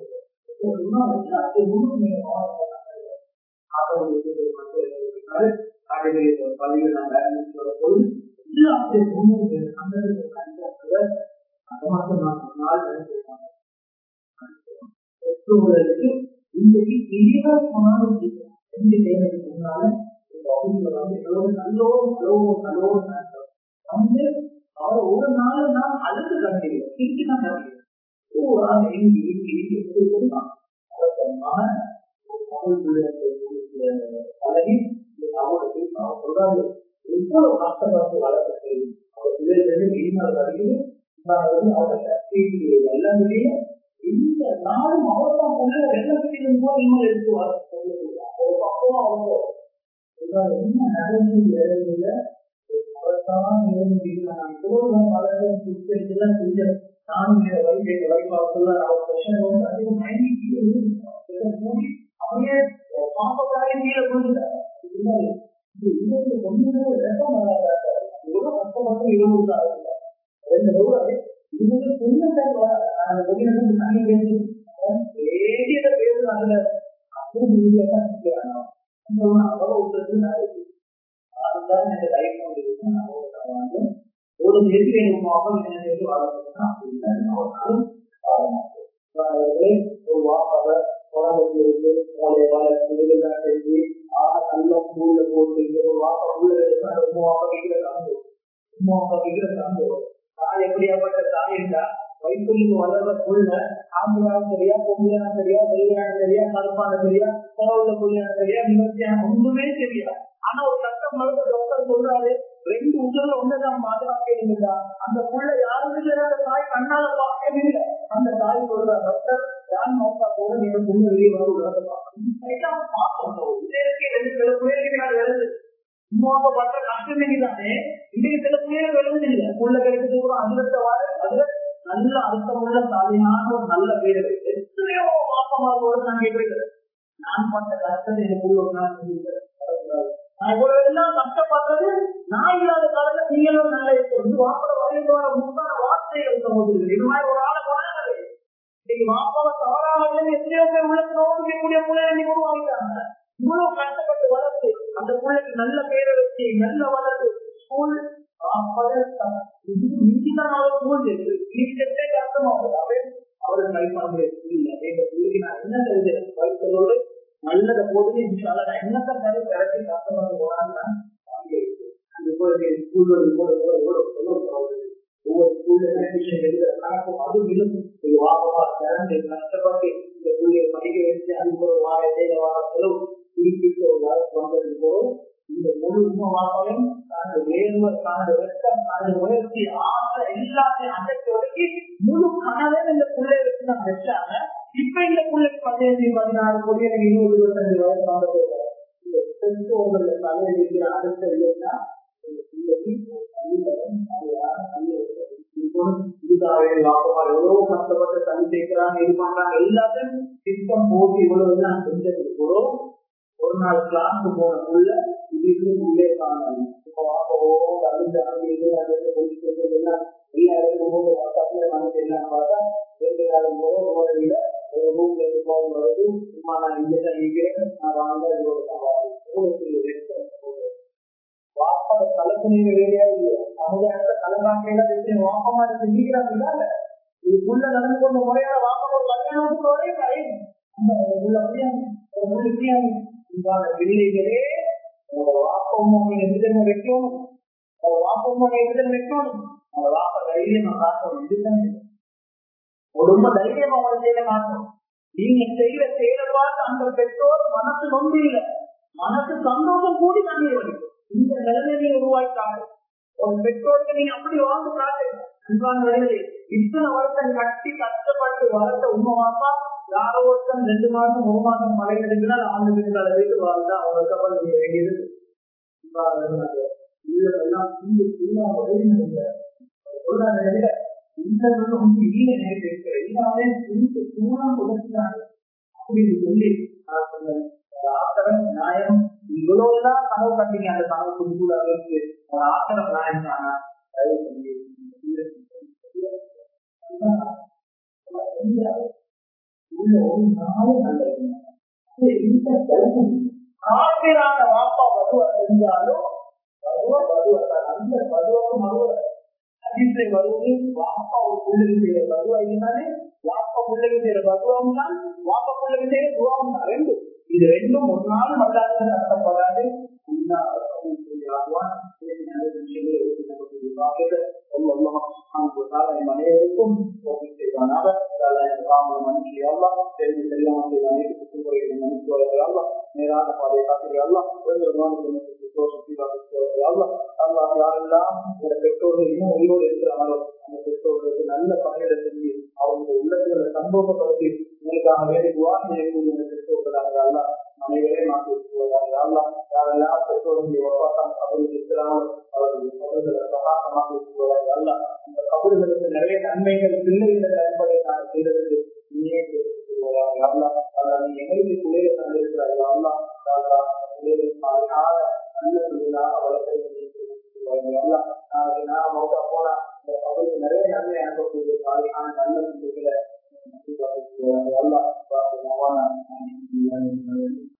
அவர் ஒரு நாள் நாம் அழுது கண்டிருக்கோம், தீட்டு தான் கண்டிருக்கோம். எவ்வளவு கஷ்டப்பட்டு வளர்த்து எல்லாமே இந்த நாளும் அவர்தான் போல வெள்ளத்திலும் போய் இவங்க எடுத்துவார். என்ன நடந்து அவர்தான் அப்படியே பாம்பக்காரி கீழே விழுந்துட்டார். கஷ்டப்பட்டு இருபது ரெண்டு ரூபாய் இவங்க சொன்ன தண்ணி பேசி பேரு அதுல அப்படி அவ்வளவு உள்ளது. அதுதான் எனக்கு லைஃப் வந்து ஒரு எதிர் வேணுமாக என்ன வளர்க்கணும் அப்படின்னு ஒரு வாப்பாக குழந்தைங்களுக்கு உங்களுடைய வளர்ச்சி செஞ்சு ஆக நல்ல ஸ்கூல்ல போட்டு ஒரு வாப்பா உள்ள எடுத்து அந்த உமாப்பா கேட்கிற காந்தோம் உமாப்பா கேட்கிற காந்தோம் தாய் எப்படியாப்பட்ட தாய் இருந்தா வயிற்றுக்கு வளர்ற புள்ள ஆம்பளான சரியா பொங்கலான சரியா வெள்ளையான சரியா கருப்பான சரியா கோவில புள்ளியான சரியா நிவர்த்தியான ஒன்றுமே தெரியா. ஆனா ஒரு கஷ்டம் மருந்து டாக்டர் சொல்றாரு ரெண்டு உடல்ல ஒன்னதான் பாதுகாக்க அந்த புள்ள யாருமே அந்த தாய் கண்ணால பார்க்கவே இல்லை. அந்த தாய் சொல்ற டாக்டர் யான் நோக்கா கூட நீங்க புண்ணு வெளியே வர உலகத்தை பார்க்கணும் பார்க்கணும். இதற்கு ரெண்டு சில புயல்கள் வருது. உமாவை பண்ற கஷ்டம் தானே இன்னைக்கு சில புயல் விழுந்து இல்லை. புள்ள கிடைக்கிறது கூட அதிர்ஷ்ட வாழ அதுல நல்ல அர்த்தமுள்ள சாலையான ஒரு நல்ல பேர் வைத்து எத்தனையோ பாப்பமாவோட நான் கேட்கிறேன். நான் பட்ட கஷ்டத்தை எனக்குள்ள ஒரு நாள் சொல்லிக்கிறேன். நான் இவ்வளவு எல்லாம் கஷ்டப்பட்டது நான் இல்லாத காலத்துல நீங்களும் நல்ல வந்து வாப்பட வரையோட முன்னான வார்த்தைகள் சொல்லுது. இது மாதிரி ஒரு ஆளை வராது. இன்னைக்கு வாப்பாவை தவறாக எத்தனையோ பேர் உள்ளத்துல ஓடிக்கக்கூடிய பிள்ளைகளை உருவாக்கிட்டாங்க. இவ்வளவு கஷ்டப்பட்டு வளர்த்து அந்த பிள்ளைக்கு நல்ல பேரை வச்சு நல்ல வளர்த்து ஸ்கூல் நல்லத போட்டு என்னத்தை மாதிரி கரெக்டி கஷ்டப்பட்டு போனாங்கன்னா ஒவ்வொரு ஸ்கூல்ல எழுதுற கணக்கும் அது மிகவும் வாபமா திறந்து கஷ்டப்பட்டு இந்த பிள்ளையை படிக்க வச்சு அதுக்கு ஒரு வார தேவை வார செலவு குறிப்பிட்ட ஒரு வேலைக்கு வந்ததுக்கு போதும் இந்த முழு உண்மையாகவும் தனது வேர்வை தனது வெட்டம் தனது முயற்சி ஆசை எல்லாத்தையும் அடைச்சு ஒடுக்கி முழு கனவே இந்த பிள்ளைய வச்சு நான் வச்சாங்க. இப்ப இந்த பிள்ளைக்கு பதினஞ்சு பதினாறு கோடி எனக்கு இருபது இருபத்தஞ்சு வயசு வாங்க போகிறார். இந்த பெற்றோர்கள் தலையில் இருக்கிற அடுத்த இல்லைன்னா எவ்வளவு கஷ்டப்பட்டு தனி சேர்க்கிறாங்க இது பண்றாங்க எல்லாத்தையும் திட்டம் போட்டு இவ்வளவு எல்லாம் செஞ்சதுக்கு கூட ஒரு நாள் கிளாஸ் போனக்குள்ள இதுக்கு உள்ளே காணாங்க. அழிஞ்சு அழிஞ்சு எல்லாம் எல்லா இடத்துக்கும் நமக்கு எல்லாம் பார்த்தா ரெண்டு காலம் போக ஓடவில்லை. ஒரு ரூம்ல இருந்து போக வருது சும்மா நான் இங்கதான் இருக்கிறேன் நான் வாங்க வாப்பட கலப்புனீங்க வேலையா இல்லையா சமுதாயத்தை கலந்தாக்கையில வாப்பமா செஞ்சுக்கிறாங்க. இதுக்குள்ள நடந்து கொண்ட முறையான வாப்பட கல்யாணத்துக்கு ஒரே கரையும் பிள்ளைகளே வாப்பம் வைக்கணும். அவ வாப்ப எதிர்த்து வைக்கணும், அவ வாப்ப தைரியமா காட்டணும். இதுதான் ரொம்ப தைரியமா அவங்களை செய்ய காட்டணும். நீங்க செய்யற செயல பார்த்து அந்த பெற்றோர் மனசு நொந்து இல்லை, மனசு சந்தோஷம் கூடி தண்ணீர் வலிக்கும். இந்த நிலைமை நீங்க உருவாக்கிட்டாங்க. ஒரு பெற்றோருக்கு நீங்க அப்படி வாழ்ந்து காட்டுங்க. அன்பான வழிகளே, இத்தனை வருஷம் கட்டி கஷ்டப்பட்டு வளர்த்த உண்மை வாப்பா யாரோ ஒருத்தன் ரெண்டு மாசம் ஒரு மாசம் மழை எடுக்குன்னா ஆண்டு வீட்டுல வீட்டு வாழ்ந்தா அவங்க கப்பல் செய்ய வேண்டியது. இதெல்லாம் இந்த வந்து நீங்க நினைக்கிற எல்லாமே புரிந்து பூரம் உதவினாங்க அப்படின்னு சொல்லி ஆத்திரம் நியாயம் இவ்வளவுதான் கனவு கட்டிங்க. அந்த கனவு புரிஞ்சு அளவுக்கு ஒரு ஆத்திரம் நியாயம் தானா காப்பீரான வாப்பா பதுவா செஞ்சாலும் பதுவா பதுவா அந்த பதுவாக்கு மறுவ அதிசை வருவது வாப்பா ஒரு பிள்ளைக்கு செய்யற பதுவா இல்லைனாலே வாப்பா பிள்ளைக்கு செய்யற பதுவாவும் தான் வாப்பா பிள்ளைக்கு செய்யற துவாவும் தான். ரெண்டு இது ரெண்டும் ஒரு நாள் மல்லாத நடத்தப்படாது. அனைவருக்கும் செய்வானாக மனுஷி எல்லாம் தெரிந்து தெரியாமல் செய்த அனைத்து மனுஷன் நேரான பாதையை காட்டுகிறோம். யாரெல்லாம் இந்த பெற்றோர்கள் இன்னும் உயிரோடு இருக்கிறாங்களோ அந்த பெற்றோர்களுக்கு நல்ல பணிகளை செஞ்சு அவங்க உள்ளத்துல சந்தோஷப்படுத்தி உங்களுக்காக வேண்டி துவாரம் செய்யக்கூடிய இந்த பெற்றோர்களாக எல்லாம் அனைவரையும் மாற்றி வச்சுக்குவதாக. யாரெல்லாம் பெற்றோர்களுடைய ஒப்பாட்டம் அவர்கள் இருக்கிறாங்களோ அவர்கள் அவர்களை சகாசமாக வச்சுக்குவதாக. எல்லாம் இந்த கபடுகளுக்கு நிறைய நன்மைகள் பிள்ளைகள் அடிப்படையை நான் செய்ததற்கு நீயே செய்வதாக. நீ எங்களுக்கு பிள்ளைகளை தந்திருக்கிறார்கள். எல்லாம் பிள்ளைகள் சாலையாக நல்ல பிள்ளைகளாக வளர்த்து போனா அவருக்கு நிறைய நன்மை அனுப்பக்கூடிய சாலையான நல்ல பிள்ளைகளை